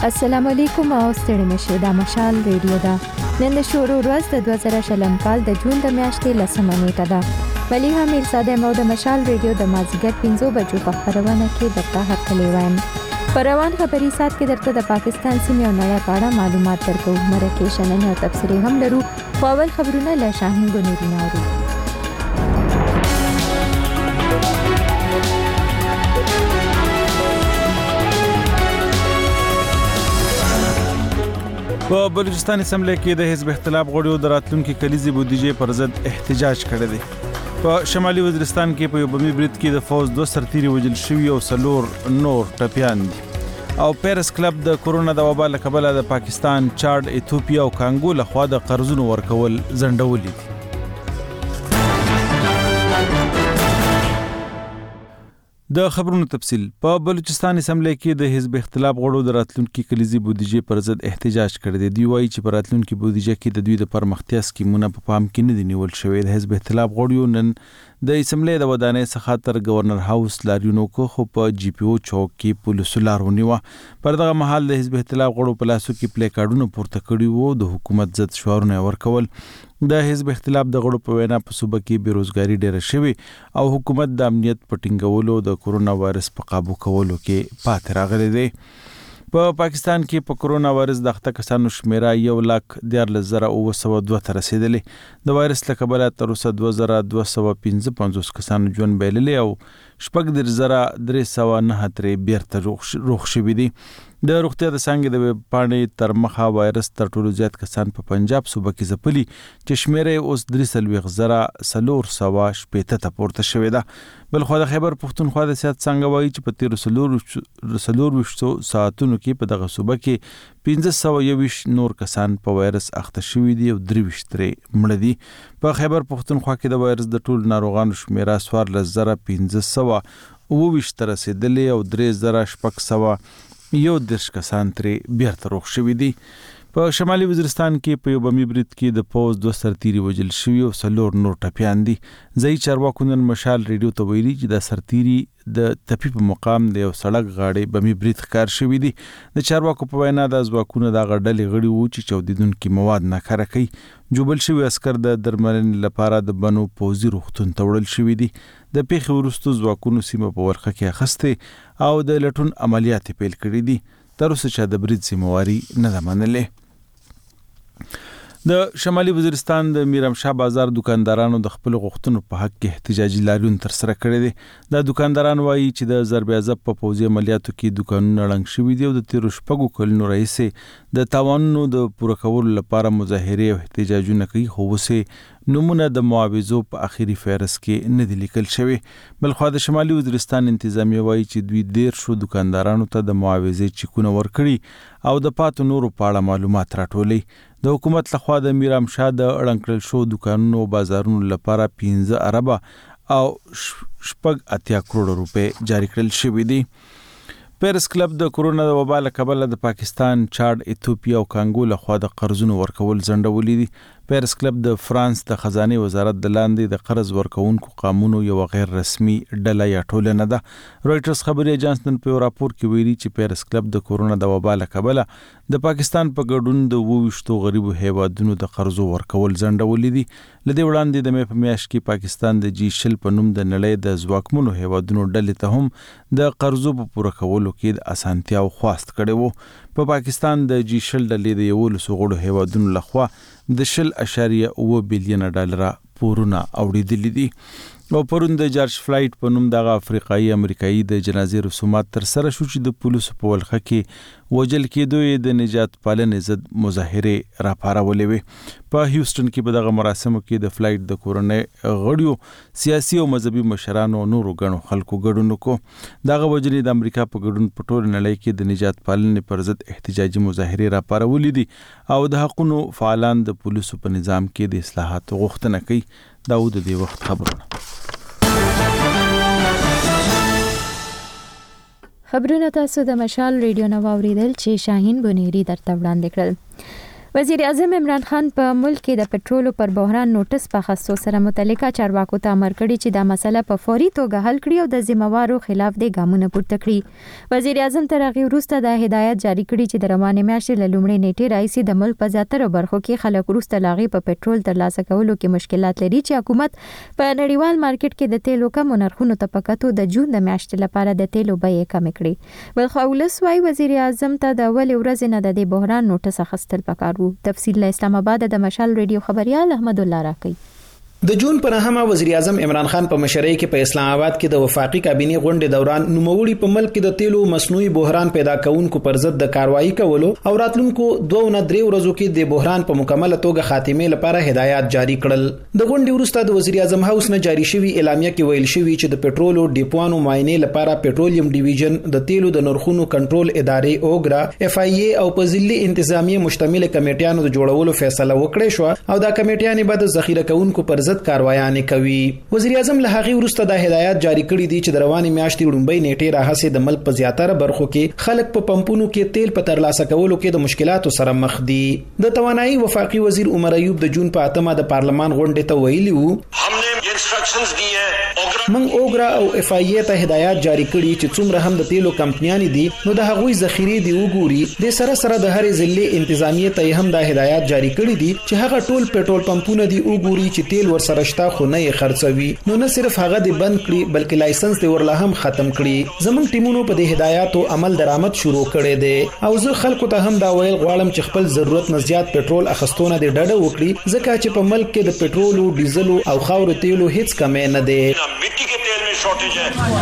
السلام علیکم او ستړي مشه د مشال ریډیو دا نن د شروع ورځ د 2000 کال د جون د میاشتې لسمه نیټه ده. مليحه میرزاده مو د مشال ریډیو د مازیګر 5 بجو په خبرونه کې درته هرکلی وایم. په روان خبري سات کې درته د پاکستان سیمې او نړۍ په اړه معلومات درکو. مرکه شننه او تفسیری هم لرو. په اول خبرونه له شاهین ګنوري ناوړو. په بلوچستان اسمبلی کې د حزب اختلاف غړیو د راتلونکي کلیزي بودیجې پر ضد احتجاج کړی دی. په شمالي وزیرستان کې په یو بمي برید کې د فوج 2 سرتیري وژل شوي او 4 نور ټپیان دي. او پیرس کلب د کورونا د وبا له کبله د پاکستان، چاډ، ایتھوپیا او کانګو له خوا د قرضونو ورکول ځنډولي دي. د خبرونو تفصیل. په بلوچستان اسمبلی کې د حزب اختلاف غړو د راتلونکي کلیزي بودیجې پر ضد احتجاج کړی دی. دوی وایي چې په راتلونکي بودیجه کې د دوی د پرمختیا سکیمونه په پام کې نه دي نیول شوی. د حزب اختلاف غړو نن د اسمبلی د ودانۍ څخه تر گورنر هاوس لاریونو خو په جی پی او چوک کې پولیسو لار ونیوه. پر دغه مهال د حزب اختلاف غړو په لاسو کې پلی کارډونه پورته کړي وو. د حکومت ضد شعارونه ورکول. د حزب اختلاف د غړو په وینا په صوبه کې بیروزګاری ډیره شوې او حکومت د امنیت په ټینګولو د کورونا وایرس په قابو کولو کې پاتې راغلی دی. په پاکستان کې په کورونا وایرس د اخته کسانو شمیره 1,14,902 ته رسیدلې. د وایرس له کبله تر اوسه 2,255 کسانو ژوند بایللی او 14,309 بیرته روغ شوي دي. د روغتیا د څانګې د پاڼې تر مخه وایرس تر ټولو زیات کسان په پنجاب صوبه کې ځپلي چې شمیره اوس 3,460 ته پورته شوې ده. بلخوا د خیبر پښتونخوا د صحت څانګه وایي چې په 13 ساعتونو کې په دغه صوبه کې 1521 نور کسان په وایرس اخته شوي دي او 23 ترې مړه دي. په خیبر پښتونخوا کې د وایرس د ټول ناروغانو شمیره 14,522 ته رسیدلې او 3,611 کسان ترې بیرته روغ شوي دي. په شمالي وزیرستان کې په یو بمي برید کې د فوج 2 سرتیري وژل شوي او 4 نور ټپیان دي. ځایي چارواکو نن مشال ریډیو ته ویلي چې د سرتیري د تپي په مقام د یو سړک غاړې بمي برید ښکار شوي دي. د چارواکو په وینا د ځواکونو د غړډلې غړي وو چې چاودیدونکي مواد ناکاره کوي. جوبل شوي عسکر د درملنې لپاره د بنو پوځي روغتون ته وړل شوي دي. د پیښې وروسته ځواکونو سیمه په ورخه کې اخیستې او د لټون عملیات پیل کړي دي. تر اوسه چا د برید ذمہواري نه ده منلې. د شمالي وزیرستان د میرامشاه بازار دکاندارانو د خپل غوښتنو په حق کې احتجاجي لاریون تر سره کړی دی. د دکانداران وایي چې د ضرب عضب په پوځي عملیاتو کې دکانونه ړنګ شوي دي او د 13 کلونو راهیسې د تاوانونو د پوره کولو لپاره مظاهرې او احتجاجونه کوي، خو اوسې نمونه د معاوضو په اخیری فهرست کې نه دي لیکل شوی. بلخوا د شمالي وزیرستان انتظامیه وایي چې دوی 13 دکاندارانو ته د معاوضې چیکونه ورکړي او د پاتو نورو په اړه معلومات راټولي. د حکومت لخوا د میرامشاه د ړنګ کړل شو دکانونو او بازارونو لپاره 15 اربه او 80 کروڑ روپے جاری کړل شوي دي. پیرس کلب د کورونا د وبا له کبله د پاکستان، چاډ، ایتھوپیا او کانګو لخوا د قرضونو ورکول ځنډولي دي. پیرس کلب د فرانس د خزانه وزارت د لاندې د قرض ورکونکو قانونو یو غیر رسمي ډله یا ټولنه ده. رويټرز خبري اژانس نن په راپور کې ویلي چې پیرس کلب د کورونا د وبا له کبله د پاکستان په ګډون د 22 غریبو هیوادونو د قرضو ورکول ځنډولي دي. لدې وړاندې د مې په میاشت کې پاکستان د جی شل په نوم د نړۍ د ځواکمنو هیوادونو ډلې ته هم د قرضو په پوره کولو کې د اسانتیا او خواست کړي وو. په پاکستان د جی شل ډلې د 11 غړو هیوادونو لخوا د 0.9 بلین ډالر پورونه اوریدلي دي. او پرون د جارج فلایټ په نوم دغه افریقایي امریکایي د جنازې رسومات تر سره شو چې د پولیسو په ولخه کې وجل کېدو د نجات پالنې ضد مظاهرې راپارولې وې. په هیوستن کې په دغه مراسمو کې د فلایټ د کورنۍ غړیو، سیاسي او مذهبي مشرانو او نورو ګڼو خلکو ګډون وکړو. دغه وجنې د امریکا په ګډون په ټول نړۍ کې د نجات پالنې پر ضد احتجاجي مظاهرې راپارولې دي او د حقونو فعالان د پولیسو په نظام کې د اصلاحاتو غوښتنه کوي. داود د وخت خبرونه. خبرونه تاسو د مشال ریډیو نو اوریدل چې شاهین بنيري درته وړاندې کړل. وزیر اعظم عمران خان په ملک کې د پټرولو پر بحران نوټس په خاصو سره متعلقه چارواکو ته امر کړی چې دا مسله په فوري توګه حل کړي او د ذمہوارو خلاف د ګامونه پورته کړي. وزیر اعظم تر هغه وروسته د هدایت جاری کړي چې د روانې میاشتې له لومړۍ نیټې راځي د ملک په زیاتره برخو کې خلک وروسته لاغي په پټرول ترلاسه کولو کې مشکلات لري چې حکومت په نړیوال مارکیټ کې د تیلو کم نرخونو ته پکاتو د جون د میاشتې لپاره د تیلو بیې کم کړي. بلخو ولسوي وزیر اعظم ته د اول ورځې نه د بحران نوټس اخیستل پکار. تفصیل له اسلام آباد د مشال ریډیو خبريال احمد الله راکي. د جون په نهمه وزیر اعظم عمران خان په مشرۍ کې په اسلام آباد کې د وفاقي کابینې غونډې دوران نوموړي په ملک کې د تیلو مصنوعي بحران پیدا کونکو پر ضد د کاروایی کولو او راتلونکو 2 نه 3 ورځو کې د بحران په مکمل توګه خاتمه لپاره هدایات جاری کړل. د غونډې وروسته د وزیر اعظم هاوس نه جاری شوی اعلامیه کې ویل شوی چې د پټرولو ډیپوانو معاینې لپاره پټرولیم ډیویژن د تیلو د نرخونو کنټرول ادارې اوګرا اف آی ای او په ځلي انتظامیه مشتمل کمیټیانو د جوړولو فیصله وکړه شو او دا کمیټیانې بعد ذخیره کونکو پر ضد کاروایانې کوي. وزیر اعظم له هغه وروسته د هدایت جاری کړی دي چې د روانې میاشتې لومړۍ نیټې راهسه د ملک په زیاتره برخو کې خلک په پمپونو کې تیل په ترلاسه کولو کې د مشکلاتو سره مخ دي. د توانایي وفاقي وزیر عمر ایوب د جون په 8مه د پارلمان غونډې ته ویلي وو همne انسټرکشنز دی من اوګرا او اف آی ای ته هدایت جاری کړي چې څومره هم د تیلو کمپنیانې دي نو د هغوی ذخیره دی وګوري. د سره د هر ضلع انتظامیه ته هم د هدایت جاری کړي دي چې هغه ټول پټرول پمپونه دی وګوري چې تیل ورسره شته خو نه یې خرڅوي. نو نه صرف هغه دی بند کړي بلکې لایسنس دی ورله هم ختم کړي. زمونږ ټیمونو په دې هدایاتو عمل درآمد شروع کړي دي او زه خلکو ته هم دا ویل غواړم چې خپل ضرورت نه زیات پټرول اخستونه دی ډډه وکړي ځکه چې په ملک کې د پټرولو ډیزلو او خاور تیلو هیڅ کمې نه دی. مټی کې تیل میں شارټیج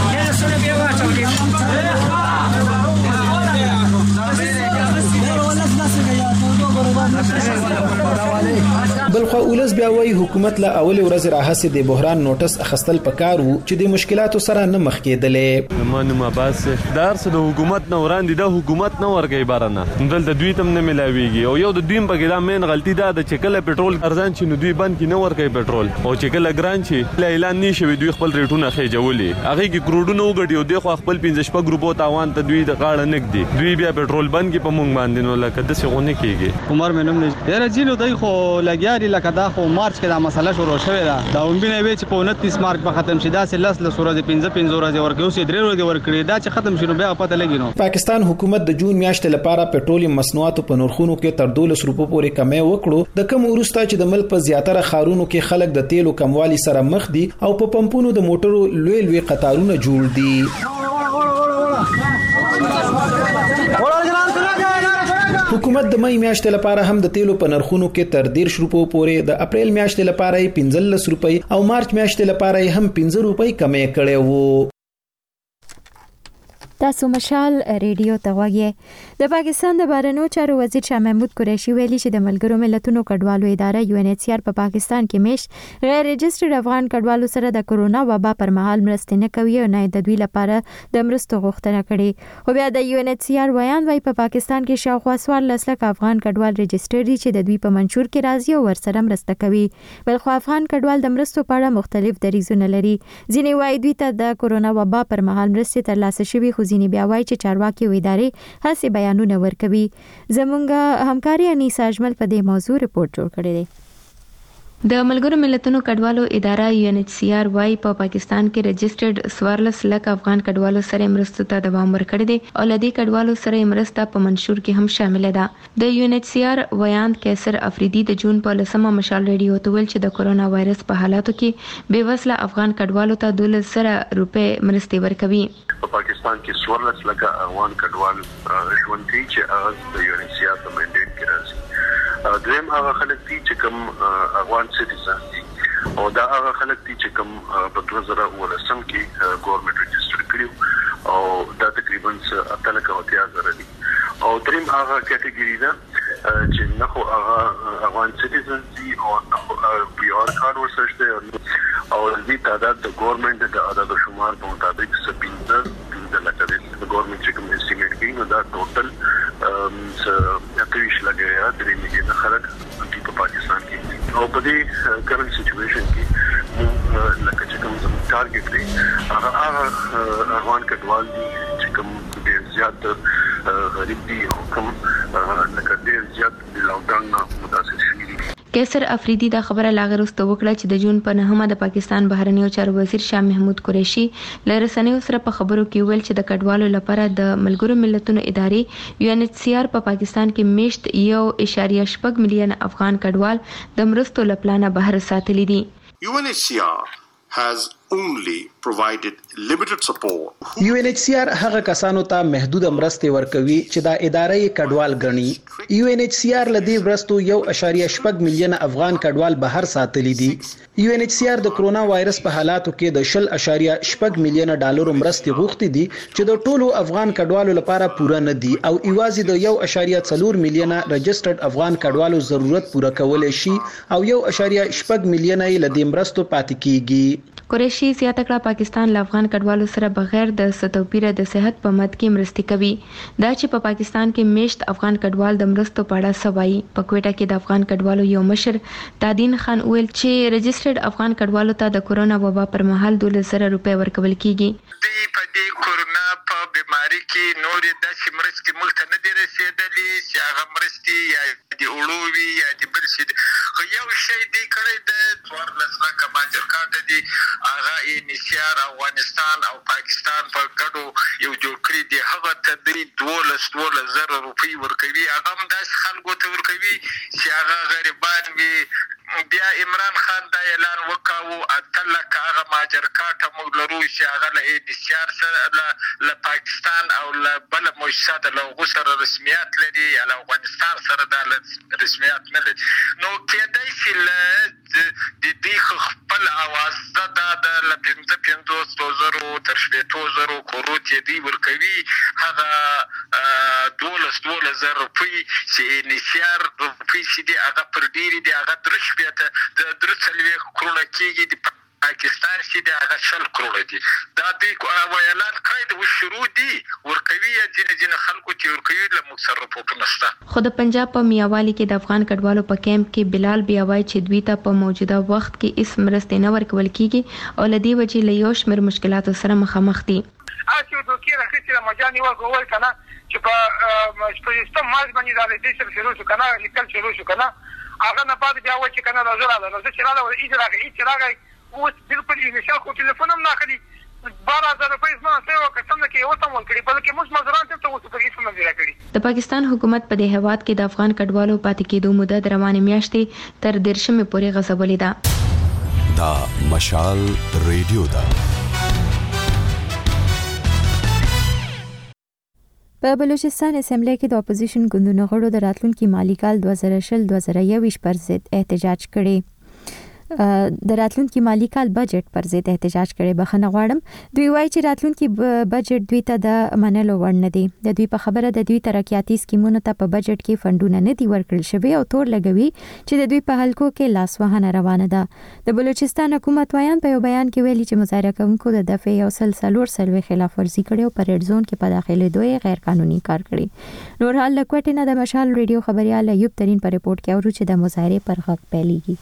بلخو ولس بیا وایي حکومت له اول ورځ راهسه د بحران نوټس اخستل پکار وو چې د مشکلاتو سره نه مخ کېدلې. مانه بس دارس د حکومت نه وړاندې د حکومت نه ورګي بارنه دلته دوی تم نه ملاويږي او یو د دوی په کې دا مین غلطي ده چې کله پټرول ارزان چې نو دوی بند کې نه ورګي پټرول او چې کله ګران چې اعلان نشي دوی خپل ریټونه خېجولي هغه کې کروڑونه وګړي او د خپل 15 ګروپو تاوان ته دوی د غاړه نک دي دوی بیا پټرول بند کې په مونږ باندې نو لکه د څه غونې کېږي. عمر مینم نه ډیر جیلو دای خو لګیاري لکه دا خو مارچ کې دا مسله شروع شوې ده دا ومبینه وی چې په 29 مارچ په ختم شي دا سلس له سورې 15 ورځې ورکې اوس 3 ورځې ورکړي دا چې ختم شنو بیا پته لګی نو. پاکستان حکومت د جون میاشتې لپاره پټرولیم مصنوعاتو په نرخونو کې تر 12 روپو پورې کمې وکړو د کوم ورسته چې د ملک په زیاتره خارونو کې خلک د تیلو کموالي سره مخ دي او په پمپونو د موټرو لوی قطارونه جوړ دي. حکومت د مې میاشتې لپاره هم د تیلو په نرخونو کې تر 10 روپو پورې د اپریل میاشتې لپاره 15 روپۍ او مارچ میاشتې لپاره هم 15 روپۍ کمې کړې وو. تاسو مشال ریډیو ته وګورئ. د پاکستان د بهرنیو چارو وزیر شاه محمود قریشي ویلي چې د ملګرو ملتونو کډوالو اداره یو ان ایچ سی آر په پاکستان کې میش غیر رجسټرډ افغان کډوالو سره د کورونا وبا پر مهال مرستې نه کوي او نه د دوی لپاره د مرستو غوښتنه کړي. خو بیا د یو ان ایچ سی آر ویان وايي په پاکستان کې شاوخوا 14 لک افغان کډوال رجسټر دي چې د دوی په منشور کې راځي او ورسره مرسته کوي. بلخو افغان کډوال د مرستو په اړه مختلف دریځونه لري. ځینې وايي دوی ته د کورونا وبا پر مهال مرستې ترلاسه شوي خو ځینې بیا وایي چې چارواکي او ادارې هڅې بیانونه ورکوي. زمونږ همکاري انیسا اجمل په دې موضوع رپورټ جوړ کړی دی. د ملګرو ملتونو کډوالو اداره یو ان ایچ سی آر وايي په پاکستان کې رجسټرډ 14 لک افغان کډوالو سره مرستو ته دوام ورکړی دی او لدی کډوالو سره مرسته په منشور کې هم شامل ده. د یو ان ایچ سی آر ویان کیسر افریدي د جون په 10مه مشال ریډیو ته ویل چې د کورونا وایرس په حالاتو کې بے وسله افغان کډوالو ته 1200 روپے مرستې ورکوي. په پاکستان کې 14 لک افغان کډوال ژوند کوي چې هغه د یو ان ایچ سی آر په منډیټ کې راځي. دویم هغه خلک دي چې کوم افغان سټیزن دي او دا هغه خلک دي چې کوم په 2019 کې ګورنمنت رجسټر کړیو او دا تقریبا 8,000 دي او دریم هغه کټګوري ده چې نه خو هغه افغان سټیزن دي او نه خو پی آر کارت ورسره او دې تعداد د ګورنمنت د عدد شمار په مطابق 15 لک د ګورنمنت چې کوم استیمیټ کوي نو دا ټوټل اتویش لګیا 3 میلیون خلک په پاکستان کې او په دې کرنٹ سچويشن کې لکه چې کوم ټارګټ دی هغه افغان کډوال دي چې کوم ډېر زیات غریب دي حکم لکه ډېر زیات د لاکډاون نه متاثر شوي دي. کیسر افریدي دا خبره لاغروسته وکړه چې د جون په 9مه د پاکستان بهرنیو چارو وزیر شاه محمود قریشي له رسنیو سره په خبرو کې ویل چې د کډوالو لپاره د ملګرو ملتونو ادارې UNHCR په پاکستان کې میشت 1.8 مليون افغان کډوال د مرستو لپاره بهر ساتلي دي. UNHCR has only provided limited support. UNHCR هغه کسانو ته محدود مرستې ورکوي چې دا ادارې کډوال ګڼي. UNHCR لدی ورستو 1.8 مليون افغان کډوال بهر ساتلي دي. UNHCR د کرونا وایرس په حالاتو کې د 0.8 مليون ډالر مرستې غوښتي دي چې د ټولو افغان کډوالو لپاره پوره نه دي او ایوازي د 1.4 مليون رجسترډ افغان کډوالو ضرورت پوره کولای شي او 1.8 مليون یې لدی مرستو پاتې کیږي. قریشي زیاته کړه پاکستان له افغان کډوالو سره بغیر د ستوپیره د صحت په مد کې مرستې کوي. دا چې په پاکستان کې میشت افغان کډوال د مرستو په اړه سوایي. په کوټه کې د افغان کډوالو یو مشر تادین خان ویل چې رجسترډ افغان کډوالو ته د کورونا وبا پر مهال 12,000 روپۍ ورکول کیږي. په دې کورونا په بیماری کې نورې داسې مرستې ملک ته نه دي رسېدلې چې هغه مرستې یا د اړووي یا د بل شي خو یو شی دی کړی د 14 لکه ماجرکاټه دي هغه UNHCR افغانستان او پاکستان په ګډو یو جوړ کړی دی. هغه ته د 12,000 روپۍ ورکوي. هغه هم داسې خلکو ته ورکوي چې هغه غریبان وي. بیا عمران خان دا اعلان وکاو اتلک هغه ماجرکاټه موږ لرو چې هغه له UNHCR سره له پاکستان او له بل مؤسسه د لغو سره رسمیت لري یا له افغانستان سره د رسمیت نه لري. نو کېدای شي له د دې خپل اواز د 15,000 تر 20,000 کروت یې دی ورکوي. هغه 12,000 روپۍ چې UNHCR روپۍ چې دی هغه پر ډېرې دی هغه درش بیا ته د 3 کروڑه کېږي. د پاکستان چې دی هغه 10 کروڑه دي. دا دوی اعلان کړی د شروع دي ورکوي یا ځینې خلکو چې ورکوي له موږ سره رپورټونه شته. خو د پنجاب په میاوالي کې د افغان کډوالو په کیمپ کې بلال بیا وایي چې دوی ته په موجوده وخت کې هیڅ مرستې نه ورکول کیږي او له دې وجې له یو شمېر مشکلاتو سره مخامخ دي. چې دوی راخېستل مجاني ورکول کنه چې په سیستم مارک باندې دا د دې شروع شو کنه لیکل شروع شو کنه هغه نه بعد بیا و چې کنه راځه چې راغی اوس بالکل انشاء خو ټلیفون هم نه اخلي 12,000 روپۍ زما څه وکړم چې یو تم ورکړي بلکې موږ مزران ته اوس په هیڅ نه راکړي. د پاکستان حکومت په دې هواد کې د افغان کډوالو پاتې کېدو موده د روانې میاشتې تر 13 پورې غځولې ده. دا مشال ریډیو ده. په بلوچستان اسمبلی کې د اپوزیشن ګوندونو غړو د راتلونکي مالي کال 2020-2021 پر ضد احتجاج کړي. د راتلونکي مالی کال بجټ پر ضد احتجاج کړي. بخښنه غواړم دوی وایي چې راتلونکي بجټ دوی ته د منلو وړ نه دی. د دوی په خبره د دوی ترقیاتي سکیمونو ته په بجټ کې فندونه نه دي ورکړل شوی او تور لګوي چې د دوی په حلقو کې لاسوهنه روانه ده. د بلوچستان حکومت وایان په یو بیان کې ویلي چې مظاهره کوونکو د دفعه 144 خلاف ورزي کړي او په ریډ زون کې په داخله دوی غیر قانوني کار کړي. نور حال لکوټ نه د مشال ریډیو خبريال ایوب ترين په رپورت کې اورو چې د مظاهره پر غږ پیلېږي.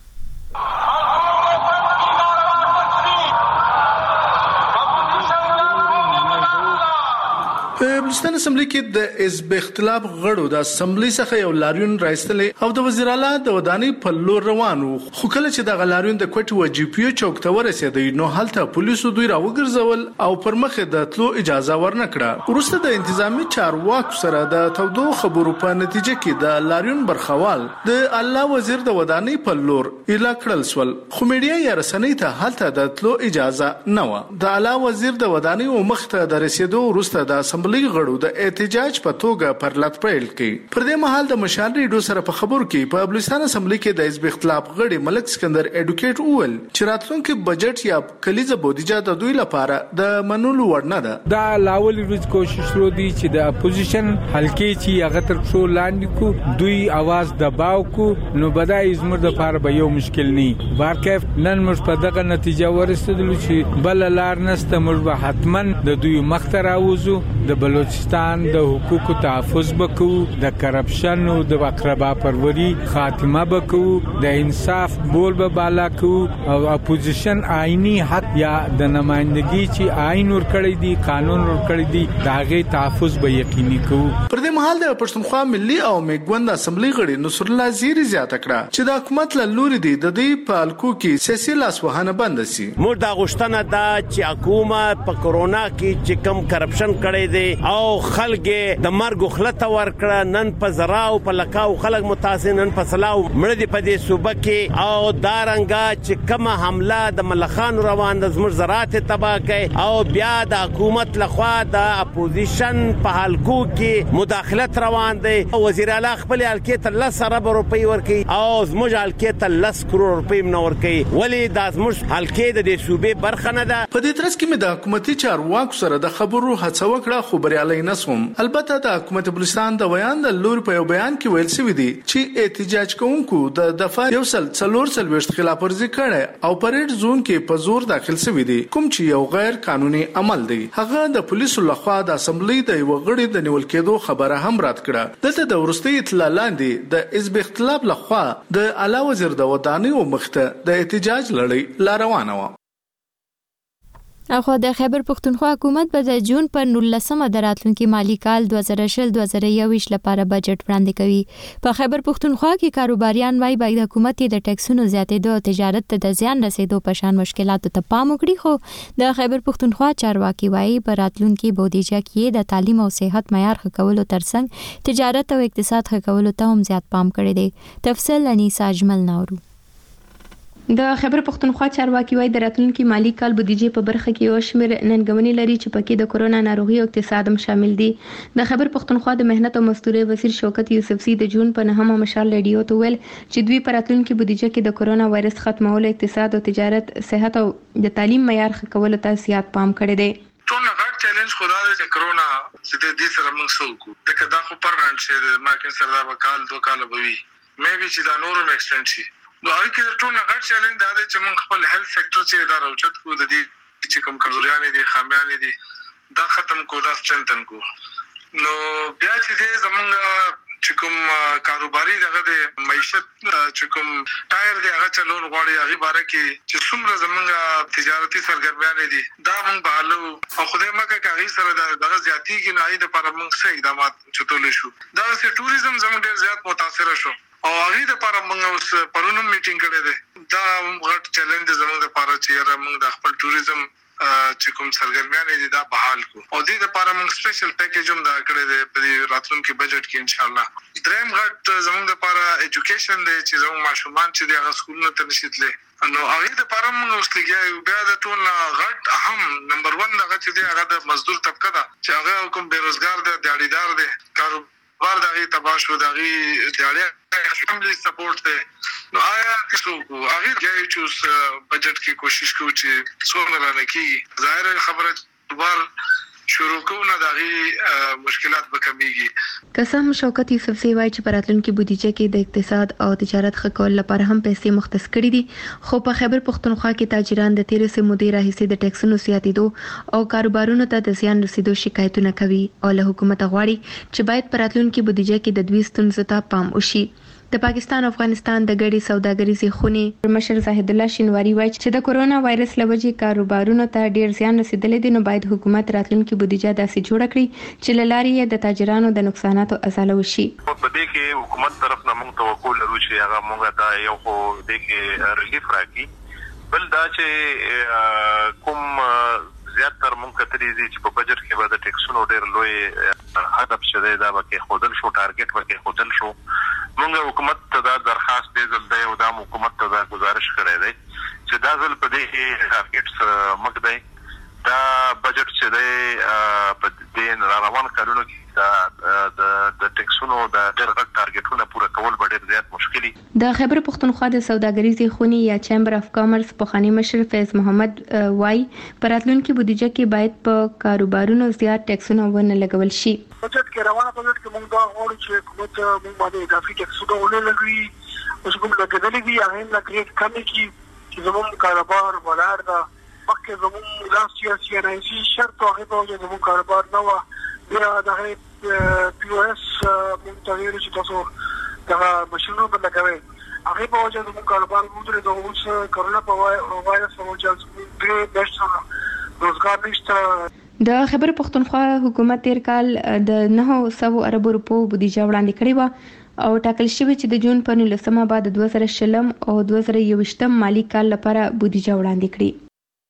په بلوچستان اسمبلی کې د حزب اختلاف غړو د اسمبلی څخه یو لاریون راځتلې او د وزیر اعلی د ودانۍ په لور روان وو. خو کله چې د غلاریون د کوټ و جی پی او چوک ته ورسېد نو هلته پولیسو دوی راوګرځول او پر مخ د تلو اجازه ورنکړه. وروسته د انتظامی چارواکو سره د تودو خبرو په نتیجه کې د لاریون برخوال د الله وزیر د ودانۍ په لور اله کړل سول. خو میډیا یې رسنۍ ته هلته د تلو اجازه نه و. د الله وزیر د ودانۍ او مخ ته د رسیدو وروسته د اسمبلی غړو د احتجاج په توګه پر لټ پیل کړي. پر دې مهال د مشال ریډیو سره په خبرو کې په بلوچستان اسمبلی کې د حزب اختلاف غړي ملک سکندر اډوکیټ اول چې راتلونکي بجټ یا کلیزه بودیجه د دوی لپاره د منلو وړ نه ده. دا لاول روز کوشش رو دي چې د اپوزیشن حلقې چې هغه تر څو لاندې کو دوی आवाज دباو کو نو بدای زموږ د لپاره به یو مشکل نه. بارکف نن موږ په دغه نتیجه ورسېدل چې بل لار نسته. موږ به حتمن د دوی مخ ته راوځو. د بلوچستان بلوچستان د حقوقو تحفظ وکړو، د کرپشن او د اقربا پروری خاتمه وکړو، د انصاف بول به بالا کوو او اپوزیشن آئینی حق یا د نمائندګي چې آئین ورکړی دی، قانون ورکړی دی، د هغه تحفظ به یقیني کوو. پر دې مهال د پښتونخوا ملي او میګوند اسمبلی غړي نصر الله زیری زیاته کړه چې د حکومت له لوري د دې په الکو کې سیاسي لاسوهنه بند شي. موږ دا غوښتنه ده چې حکومت په کورونا کې چې کم کرپشن کړی دی او خلک د مرګ خلته ورکړه، نن په زرا او په لکاو خلک متاثر، نن په سلاو مړ دي په دې صوبه کې او دارنګه چې کومه حمله د ملخان روان د زموږ زراعت تباہ کړي او بیا د حکومت لخوا د اپوزیشن په حلقو کې مداخلت روان دی. وزیر اعلی خپل حلقې ته 10 ارب روپۍ ورکړي او زموږ حلقې ته 10 کروڑ روپۍ منور کوي. ولی د زموږ حلقې د دې صوبې برخه نه ده. په دې ترڅ کې مې د حکومتي چارواکو سره د خبرو هڅه وکړه خو بریالي نه شوم. البته د حکومت بلوچستان د ویان د لوري په یو بیان کې ویل شوی دی چې احتجاج کوونکو د دفعه 144 خلاف ورزي کړي او پریډ زون کې په زور داخل شوی دی، کوم چې یو غیر قانوني عمل دی. هغه د پولیسو لخوا د اسمبلی د یو غړي د نیول کېدو خبره هم رد کړه. دلته د ورستي اطلاع لاندې د حزب اختلاف لخوا د اعلی وزیر د ودانیو مخته د احتجاج لړۍ لا روانه و. اخو د خیبر پختونخوا حکومت به د جون پر 19مه د راتلونکي مالی کال 2020-2021 لپاره بجټ وړاندې کوي. په خیبر پختونخوا کې کاروباریان وايي باید حکومت د ټیکسونو زیاتېدو او تجارت ته د زیان رسیدو په شان مشکلاتو ته پام وکړي، خو د خیبر پختونخوا چارواکي وايي په راتلونکي بودیجه کې د تعلیم او صحت معیار ښه کولو ترڅنګ تجارت او اقتصاد ښه کولو ته هم زیات پام کړی دی. تفصیل انیسا اجمل نورو. د خیبر پختونخوا چارواکي وايي د راتلونکي مالی کال بودیجې په برخه کې یو شمېر ننګونې لري چې پکې د کورونا ناروغي او اقتصاد هم شامل دي. د خیبر پختونخوا د مهنت او مزدوري وزیر شوکت یوسفزي د جون په 9مه مشال ریډیو ته ویل چې دوی په راتلونکي بودیجه کې د کورونا وایرس ختمولو، اقتصاد او تجارت، صحت او د تعلیم معیار ښه کولو ته زیات پام کړی دی. ټول غټ چیلنج خو دا دی چې کرونا چې د دې سره موږ سوکو د کدا خو پرمنټ شه ما کې سره دا کال 2 کال بوي مې به چې دا نورم ایکسټند شي. نو هغه کې ټول غټ چیلنج دا دی چې موږ خپل هیلث سېکټر چې اداره اوچت کو د دې چې کوم کمزوریاں دي، خامیاں دي، دا ختم کو، دا سترنتن کو. نو بیا چې دې زمونږ چې کوم کاروباري دغه د معیشت چې کوم ټایر دی هغه چلون غواړي، هغه باره کې چې څومره زمونږ تجارتي سرګرمیان دي دا موږ بهالو او خدای مکه کوي سره دغه زیاتیږي نه د لپاره موږ څه اقدامات چتول شو. دا چې ټوریزم زموږ ډیر زیات متاثر شو او هغه د لپاره موږ اوس پرونم میټینګ کړی دی. دا غټ چیلنج زموږ د لپاره چې موږ د خپل ټوریزم چې کوم سرګرمیان دي دا بحال کو او دې لپاره موږ سپیشل پیکیج هم دا کړی دی په راتلونکي بجټ کې ان شاء الله. دریم غټ زموږ د لپاره ایجوکیشن دی چې زموږ ماشومان چې د هغه سکولونو ته نشي تللی، نو هغه د لپاره موږ اوس لګیا بیا د ټول غټ اهم نمبر 1 دغه چې دی هغه د مزدور طبقه ده چې هغه کوم بیروزګار دی، دیاړیدار دی، کاروبار دغه تباہ شو، دغه دیاړي فیملی سپورټ دی. نو آیا څو هغه ځای چې بجټ کې کوشش کوو چې څومره نه کیږي، ظاهر خبره دوبار شروع کوو نه دغه مشکلات به کمیږي. قسم شوکت یوسفزي وايي چې په راتلونکي بودیجه کې د اقتصاد او تجارت ښه کول لپاره هم پیسې مختص کړي دي، خو په خیبر پختونخوا کې تاجران د 13 مودې راهیسې د ټیکسونو زیاتېدو او کاروبارونو ته د زیان رسیدو شکایتونه کوي او له حکومت غواړي چې باید په راتلونکي بودیجه کې د دوی ستونزو ته پام وشي. د پاکستان او افغانستان د ګډي سوداګریزي خونې مشر زاهد الله شینواری وايي چې د کورونا وایرس لوجې کاروبارونو ته ډیر زیان رسیدلی دی، نو باید حکومت راتلونکي بودیجه داسې جوړ کړي چې له لارې د تاجرانو د نقصاناتو ازاله وشي. په دې کې حکومت طرف نه موږ توقع لرو چې هغه موږ ته یو خو دې کې ریلیف راکړي، بل دا چې کوم زیاتره موږ کتري دي چې په بجټ کې به د ټیکسونو ډیر لوی هدف شوی دا به کې خودل شو، ټارګټ به کې خودل شو. موږ حکومت ته دا درخواست دی زلده او دا حکومت ته دا گزارش کړی دی چې دا ځل په دې ټارګټس مخ دی دا بجټ چې دی په دې روان کارونو کې د ټیکسونو د ډېر غټ ټارګټونه پوره کول به ډېر زیات مشکل دي. د خیبر پختونخوا د سوداګریزي خونې یا چیمبر اف کامرس پخوانی مشر فیض محمد وايي په راتلونکي بودیجه کې باید په کاروبارونو زیات ټیکسونه ونه لګول شي. بجټ کې روانه بجټ کې موږ دا غواړو چې حکومت موږ باندې اضافي ټیکسونه ونه لګوي او چې کوم لګېدلې دي هغه نه کړي کمې کړي چې زموږ کاروبار ولاړ ده. مخکې زموږ لاس سیاسي شرط هغه په وجه زموږ کاروبار نه و یا دغه پی او اس منتظر چې تاسو دغه ماشینونه بدل کوي هغه په وجه د کاروبار موږ د اوس کرونا په وایرس په وجه د بشر روزګار نشته د خیبر پختونخوا حکومت تیر کال د 900 ارب روپو بودیجه وړاندې کړې و او ټاکل شوی چې د جون په 19 بعد 2020 او 2021 مالی کال لپاره بودیجه وړاندې کړي.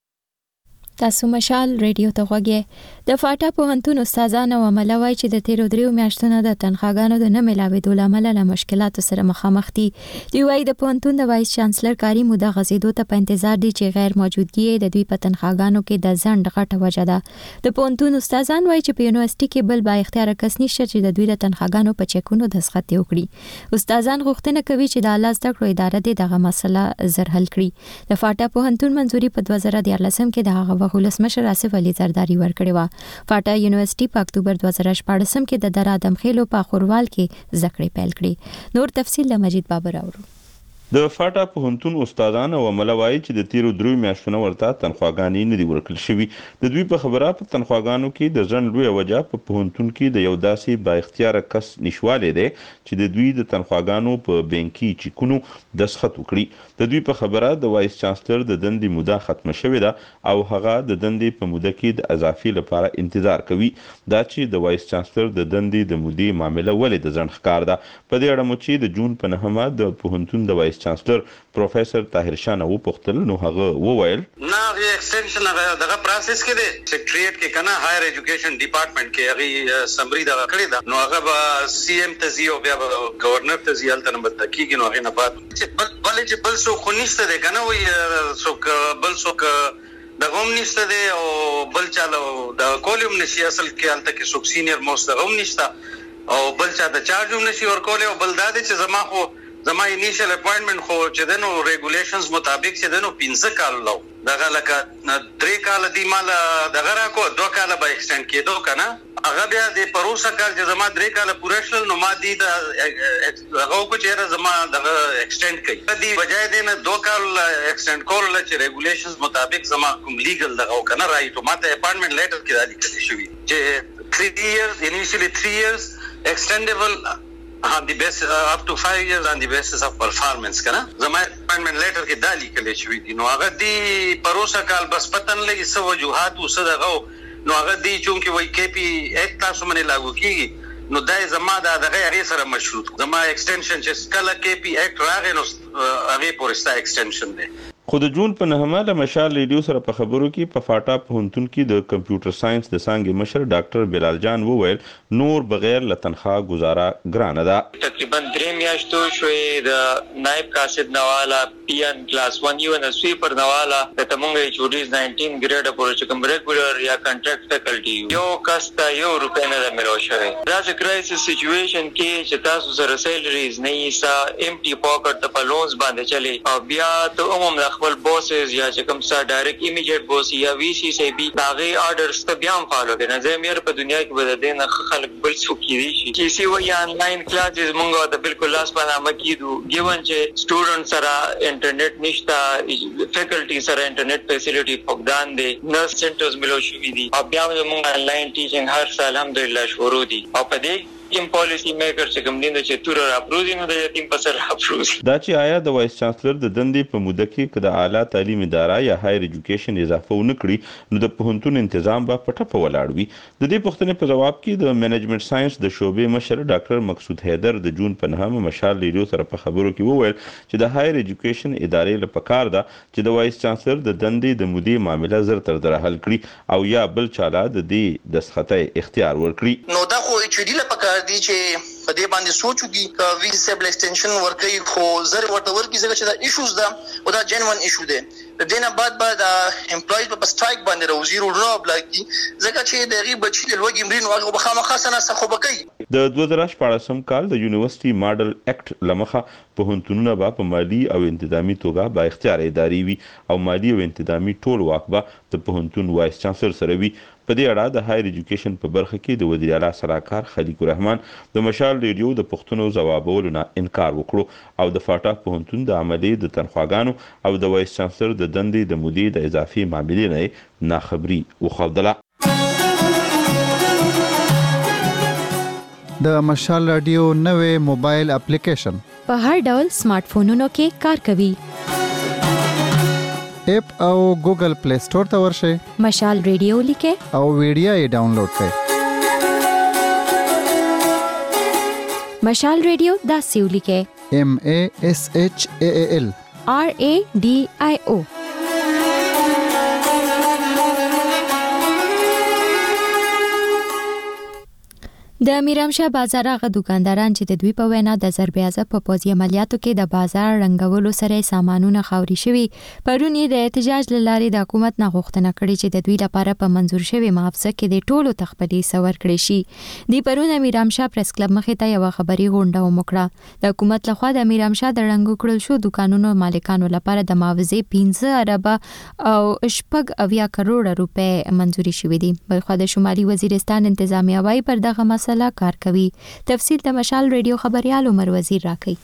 تاسو مشال ریډیو ته غوږی د فاټا پوهنتون استادانو عمله وای چې د تیرو دریو میاشتونو د تنخواګانو د نه ملاوېدو لامل له مشکلاتو سره مخامخ دي. دوی وای د پوهنتون د وایس چانسلر کاری موده غزیدو ته په انتظار دي چې غیر موجودګي د دوی په تنخواګانو کې د ځنډ غټه وجه ده. د پوهنتون استادان وای چې په یونیورسيټي کې بل با اختیار کس نشته چې د دوی د تنخواګانو په چکونو دسخط وکړي. استادان غوښتنه کوي چې د اعلی زده کړو اداره دې دغه مسله زر حل کړي. د فاټا پوهنتون منځوري په 2014 کې د هغه ولسمشر آصف علي زرداری ورکړی و. فاټا یونیورسيټي په اکتوبر 2014 کې د درادم خېلو په خوروال کې زکړې پیل کړې. نور تفصیل له مجید بابر اورو. د فاټا پوهنتون استادان او عمله وایي چې د تیرو درو میاشتونو ورته تنخواګانې نه دي ورکړل شوي. د دوی په خبره په تنخواګانو کې د ځنډ لویه وجه په پوهنتون کې د یو داسې با اختیار کس نشوالی دی چې د دوی د تنخواګانو په بانکي چیکونو دسخط وکړي. د دوی په خبره د وایس چانسلر د دندې موده ختمه شوې ده او هغه د دندې په موده کې د اضافي لپاره انتظار کوي. دا چې د وایس چانسلر د دندې د مودې معامله ولې د ځنډ ښکار ده. په دې اړه مو چې د جون په 9 د پوهنتون د وایس چانسلر پروفیسور طاهر شاه نو پختل نو هغه وویل نه غي ایکسټنشن دغه پروسس کې دی سیکریټریټ کې کنه هایر ایجوکیشن ډپارټمنټ کې هغه سمري دغه کړی دا نو هغه به سی ایم ته زی او بیا گورنر ته زی الته نمبر تکیږي نو هغه نه بعد چې بل څه خو نشته دی کنه وي څوک بل څوک د غوم نشته دی او بل چالو د کولیوم نشي اصل کې الته کې څوک سینیئر موست غوم نشته او بل چا د چارجوم نشي ورکول او بل دا چې زما انیشل اپوینټمنت خو چې دنو ریګولیشنز مطابق چې دنو 15 کال لو دغه لکه 3 کال دی مال دغه را کو 2 کال به ایکسټند کېدو کنه هغه بیا د پروسه کال چې زما 3 کال پوره شل نو ما دی د هغه کو چې زما دغه ایکسټند کړي دی بجای دی نه 2 کال ایکسټند کول چې ریګولیشنز مطابق زما کوم لیګل دغه کنه رائټ ماته اپوینټمنت لیټر کې دالي کړی شوی چې 3 years initially 3 years extendable on the basis up to 5 years on the basis of performance کنه زما اپوینټمنت لیټر کې دالي کړی شوی دی نو هغه دی پروسه کال بس پتن لګي سو وجوهات وسدغه نو هغه دی چونکی وای کې پی ایکټ تاسو باندې لاګو کیږي نو دای زما دغه هغه سره مشروط زما ایکسټنشن چې کله کې پی ایکټ راغی نو هغه پورستا ایکسټنشن دی. خو د جون په 9 د مشال ریډیو سره په خبرو کې په فاټا پوهنتون کې د کمپیوټر ساينس د څانګې مشر ډاکټر بلال جان وویل نور بغیر له تنخواه گزاره ګرانه ده. تقریبا 3 میاشتو شوې د نائب قاصد نواله پی ان کلاس 1 یو ان سویپر نواله د تمنګ چوډیز 19 ګریډ پورې چې کوم ریګولر یا کنټراکټ فیکلټي یو کاستا یو روپې نه ملو شوی. راځي کرایسس سچويشن کې چې تاسو سره سیلریز نه ایسا امټي پاکټ په لونز باندې چلی او بیا ته عموما خپل بوسز یا چې کوم څه ډایرکټ ایمیډیټ بوس یا وی سی سی بي داغه آرډرز ته بیا فالو کړي. نه زمير په دنیا کې بده دین خلک بل څه کیږي چې سی وای انلاین کلاسز مونږه ته بالکل لاس باندې مکیدو ګیون چې سټوډنټ سره انټرنیټ نشتا فیکلټي سره انټرنیټ فیسیلیټي فقدان دي نرس سنټرز ملو شوې دي او بیا مونږ انلاین ټیچینګ هر سال الحمدلله شروع دي او په دې کوم پالیسی میکر چې کوم دین چې تور اپروزي نو د یتیم په سر اپروزي دا چې آیا د وایس چانسلر د دندې په موده کې کده اعلی تعلیم اداره یا هایر ایجوکیشن اضافه ونکړي نو د پوهنتون تنظیم به پټه په ولاړ وي. د دې پوښتنې په جواب کې د منیجمنت ساينس د شعبې مشر ډاکټر مقصود حیدر د جون په 9 مشال ریډیو سره په خبرو کې وویل چې د هایر ایجوکیشن ادارې لپاره کار ده چې د وایس چانسلر د دندې د مودې معاملې زر تر در حل کړي او یا بل چاله د دې د سخته اختیار ورکړي. نو دا خو چې دی لپاره کار دی چې په دې باندې سوچو دي وی سیبل ایکسټنشن ورکوي خو زر ورته ورکي ځکه چې دا ایشوز ده او دا جنوین ایشو ده. د دینه بعد امپلویز په سټرایک باندې راوځي ورونو بلاکی ځکه چې د غي بچی د لوګي مرین او هغه خامخا سره څه بکی. د 2014 کال د یونیورسيټي ماډل اکټ لمخه پوهنتونونه په مالی او انتظامی توګه با اختیار اداري وي او مالی او انتظامی ټول واک به د پوهنتون وایس چانسلر سره وي. په دې اړه د هایر ایجوکیشن په برخه کې د وزیر اعلی صلاحکار خلیق الرحمن د مشال ریډیو د پښتنو ځوابولو نه انکار وکړو او د فاټا پوهنتون د عملي د تنخواګانو او د وایس چانسلر د دندې د مودې د اضافي معاملې نه ناخبري وښودله. د مشال رادیو نوې موبایل اپلیکیشن په هر ډول سمارټ فونونو کې کار کوي. اپ او ګوګل پلی سٹور ته ورشئ. مشال رادیو لیکه او ویډیو یې ډاونلوډ کړئ. مشال رادیو دا سیو لیکه MASHAAL RADIO. د میرامشاه بازار هغه دکانداران چې د دوی په وینا د ضربیازه په پوځي عملیاتو کې د بازار رنګولو سره سامانونه خاوري شوي، پرون یې د احتجاج لارې د حکومت نه غوښتنه کړې چې د دوی لپاره په منزور شوی معافزه کې د ټولو تخپلي سور کړی شي. دی پرون میرامشاه پریس کلب مخې ته یو خبري غونډه وکړه. د حکومت لخوا د میرامشاه د رنګ کړل شو دکانونو مالکانو لپاره د معاوضه 15 ارب او 8 کروڑ روپے منزوري شوې دي. بلخو د شمالي وزیرستان انتظامیه وايي پر دغه مسله کار کوي. تفصیل د مشال رادیو خبريال عمر وزیر راکړي.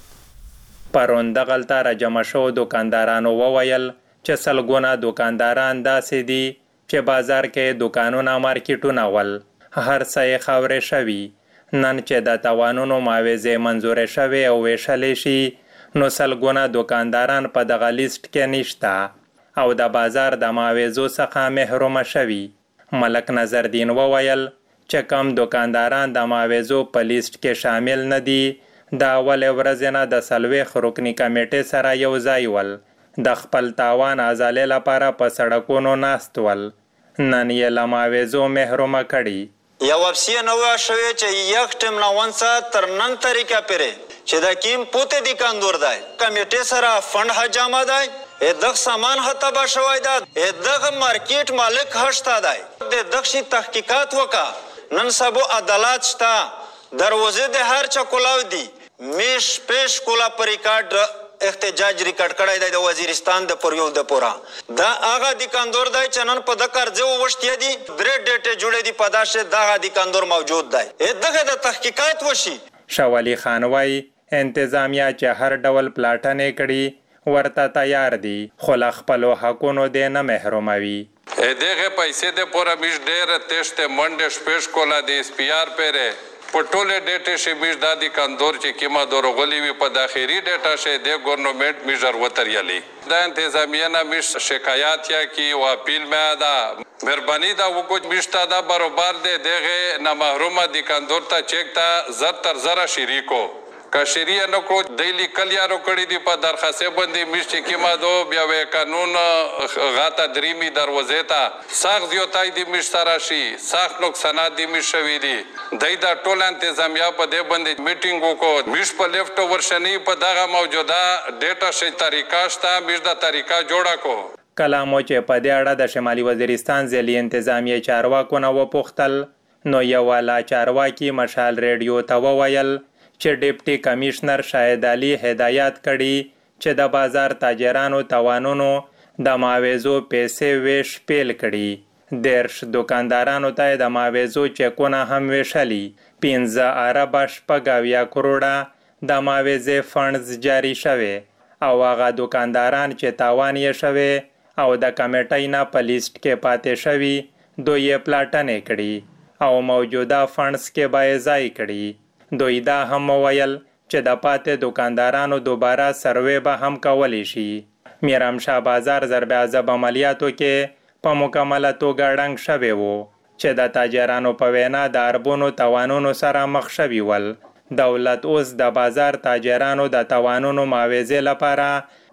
پرون د غلطه را جمع شو دکاندارانو وویل چې سلګونه دکانداران داسې دي چې بازار کې دکانونه مارکیټونه ول هر څه خاورې شوي. نن چې د توانونو معاوضه منزور شوي او ویشلې شي نو سلګونه دکانداران په دغه لیست کې نشتا او د بازار د معاوضو څخه محروم شوي. ملک نظر دین وویل چې کم دکانداران د معاوضو په لیست کې شامل نه دي د اول ورځې نه د سلويخ رکني کمیټې سره یو ځای ول د خپل تاوان ازالې لپاره په سړکونو ناست ول. نن یې له معاوضو محرومه کړي. یو افسیه نو شوی چې یک ټیم نه ونسا تر نن طریقه پره چې د کیم پوته دي کاندور دی کمیټې سره فند حجامه دی دغه سامان هته به شوی دا دغه مارکیټ مالک هشتا دی د دغشي تحقیقات وکا. نن سبو عدالت شتا دروازه د هر چا کولاو دی میش پیش کولا پر ریکارډ احتجاج ریکارډ کړای دی د وزیرستان د پریول د پورا دا هغه د کاندور دی چې نن په د قرضه وشتي دي درې ډیټه جوړې دي په داشه دغه د کاندور موجود دی دغه د تحقیقات وشي. شوالی خان وای انتظامیه چې هر ډول پلاټنې کړي ورته تیار دي خو لا خپل حقونو دې نه محروموي. دغه پیسې د پورا میش ډېر تشته منډه شپږ کولا د سپیار پره پټوله ډیټه شي میش د کاندور چې کیما دورغلی وي په داخلي ډیټا شه د ګورنمنت میجر وتریالي د انتظامیه نه میش شکایت یا کی او اپیل مې دا مهرباني دا وکړه میشتا دا برابر دغه نه محرومه د کاندور ته چیک تا زر تر زر شریکو کشریه نو کو دیلی کلیارو کړی دی په درخواست باندې مشت کیما دو بیا و قانون غاتا دریمی دروازه تا سخت یو تای دی مشتراشي سخت نقصانات دی مشوي دي دای دا ټول انتظامیه په دې باندې میټینګ وکړو مش په لیفټ ورشنی په دغه موجوده ډیټا شي طریقه شته مش دا طریقه جوړه کو. کلامو چې په دې اړه د شمالي وزیرستان ځلي انتظامیه چارواکو نه وپوښتل نو یو والا چارواکي مشال رادیو ته وویل چې ډیپټي کمشنر شاهد علي هدایت کړي چې د بازار تاجرانو توانونو د معاوضو پیسې ویش پیل کړي. دیرش دکاندارانو ته د معاوضو چکونه هم ویشلي. 15 ارب 8 کروڑه د معاوضې فندز جاری شوه او هغه دکانداران چې تاوان یې شوه او د کمیټې نه په لیست کې پاتې شوي دوی یې پلاټنې کړي او موجوده فندز کې به ځای کړي. دوی دا هم ویل چې د پاتې دکاندارانو دوباره سروې به هم کولی شي. میرامشاه بازار ضرب عذاب عملیاتو کې په مکمله توګه ړنګ شوی وو چې د تاجرانو په وینا د اربونو توانونو سره مخ شوي ول. دولت اوس د بازار تاجرانو د توانونو معاوضې لپاره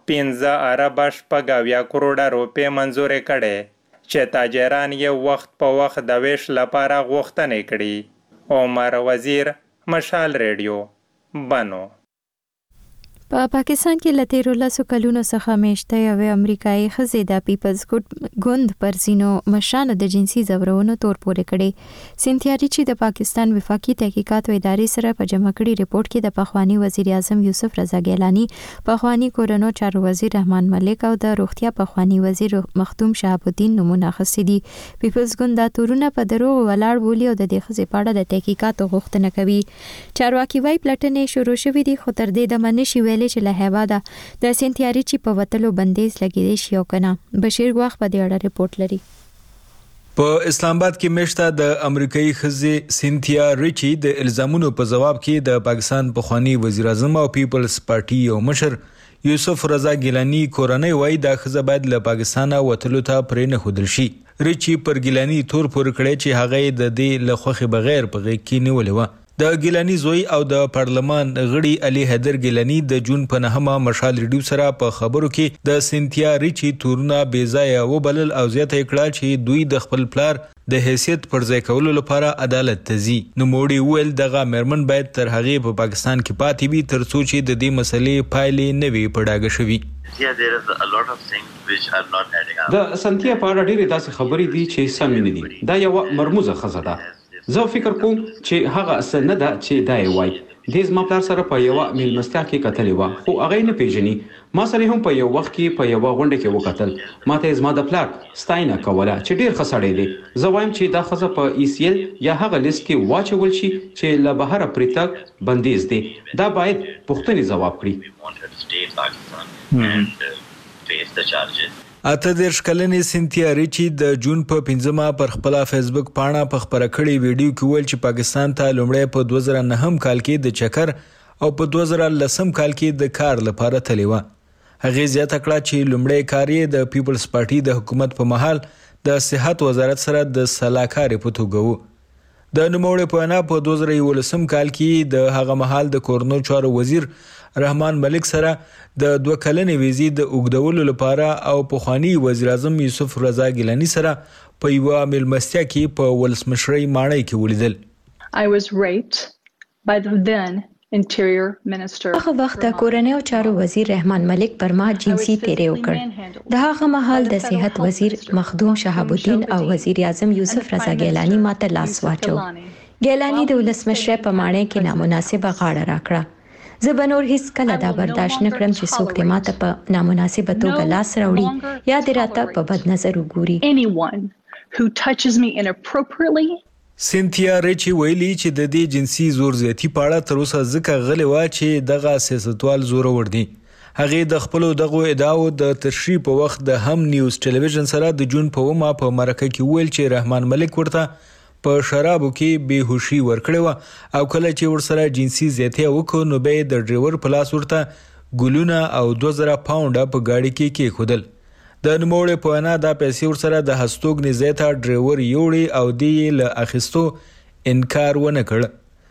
15 ارب 8 کروڑه روپې منزور کړي چې تاجران یې وخت په وخت د ویش لپاره غوښتنې کړي. عمر وزیر مشال رادیو بنو. په پاکستان کې لتیرو لاسو کلونو څخه میشته یو امریکایي ښځې د پیپلز ګوند پر ځینو مشرانو د جنسي ځورونو تور پورې کړي. سینتیا ریچی د پاکستان وفاقي تحقیقاتو ادارې سره په جمع کړي ریپورت کې د پخوانی وزیر اعظم یوسف رضا ګیلانی، پخوانی کورونو چارو وزیر رحمان ملک او د روغتیا پخوانی وزیر مخدوم شهاب الدین نمونه اخیستي دي. پیپلز ګوند دا تورونه په دروغ ولاړ بولي او د دې ښځې په اړه د تحقیقاتو غوښتنه کوي. چارواکي وايي پلټنې شروع شوې دي خو تر دې دمه نشي چې له هیواده د سینتیاري چې په وتلو بندیز لګیدي شي او کنه. بشیر غواخ په دې اړه ریپورت لري. په اسلام آباد کې مشته د امریکایي ښځې سینتیا ریچی د الزامونو په جواب کې د پاکستان پخوانی وزیر اعظم او پیپلز پارټي یو مشر یوسف رضا ګیلانی کورنۍ وایي دا ښځه باید له پاکستانه وتلو ته پرې نه ښودل شي. ریچی پر ګیلانی تور پورې کړی چې هغه د دې له خوښې بغیر په غېږ کې نیولې وه. د ګیلانی زوی او د پارلمان غړي علي حیدر ګیلانی د جون په 9 مشال ریډیو سره په خبرو کې د سینتیا ریچی تورونه بې ځایه وبلل او زیاته کړه چې دوی د خپل پلار د حیثیت پر ځای کولو لپاره عدالت ته ځي. نوموړي وویل دغه مېرمن باید تر هغې په پاکستان کې پاتې وي تر څو چې د دې مسلې پایلې نه وي په ډاګه شوي. د سنتیا په اړه ډېرې داسې خبرې دي چې سمې نه دي. دا یوه مرموزه ښځه ده. زه فکر کوم چې هغه څه نه ده چې دا یې وایي. دې زما پلار سره په یوه میلمستیا کې کتلې وه خو هغه یې نه پیژني. ما سره هم په یو وخت کې په یوه غونډه کې وکتل. ما ته یې زما د پلار ستاینه کوله چې ډېر ښه سړی دی. زه وایم چې دا ښځه په ECL یا هغه لیست کې واچول شي چې له بهره پرې تګ بندیز دی. دا باید پوښتنې ځواب کړي. 38 کلنې سینتیا ریچی د جون په 15 پر خپل فیسبوک پاڼه په خبره کړې ویډیو کې ویل چې پاکستان ته لومړی په 2009 کال کې د چکر او په 2010 کال کې د کار لپاره تللی وه. هغې زیاته کړه چې لومړی کار یې د پیپلز پارټي د حکومت په مهال د صحت وزارت سره د سلاکارې په توګه و. د نوموړي په وینا په 2011 کال کې د هغه مهال د کورنو چارو وزیر رحمان ملک سره د 2 کلنې ویزې د اوږدولو لپاره او پخوانی وزیر اعظم یوسف رضا ګیلانی سره په یوه میلمستیا کې په ولسمشرۍ ماڼۍ کې ولیدل. I was raped by the then Interior Minister. هغه وخت د کورنیو چارو وزیر رحمان ملک پر ما جنسي تیری وکړ. د هغه مهال د صحت وزیر مخدوم شهاب الدین او وزیر اعظم یوسف رضا ګیلانی ماته لاس واچو. ګیلانی د ولسمشرۍ په ماڼۍ کې نامناسبه غاړه راکړه. زه به نور هیڅ کله دا برداشت نه کړم چې څوک دې ماته په نامناسبه توګه لاس راوړي یا دې راته په بد نظر وګوري. Anyone who touches me inappropriately. سینتیا ریچی ویلي چې د دې جنسي زور زیاتی په اړه تر اوسه ځکه غلې وه چې دغه سیاستوال زورور دي. هغې د خپلو دغو ادعاو د تشریح په وخت د هم نیوز ټلویزیون سره د جون په 9 په مرکه کې ویل چې رحمان ملک ورته په شرابو کې بېهوشي ورکړې وه او کله چې ورسره جنسي زیاتي وکړو نو به یې د ډریور په لاس ورته ګلونه او 2000 پاونډه په ګاډي کې کېښودل. د نوموړي په وینا دا پیسې ورسره د هستوګنې ځای ته ډریور یوړې او دې یې له اخیستو انکار ونه کړ.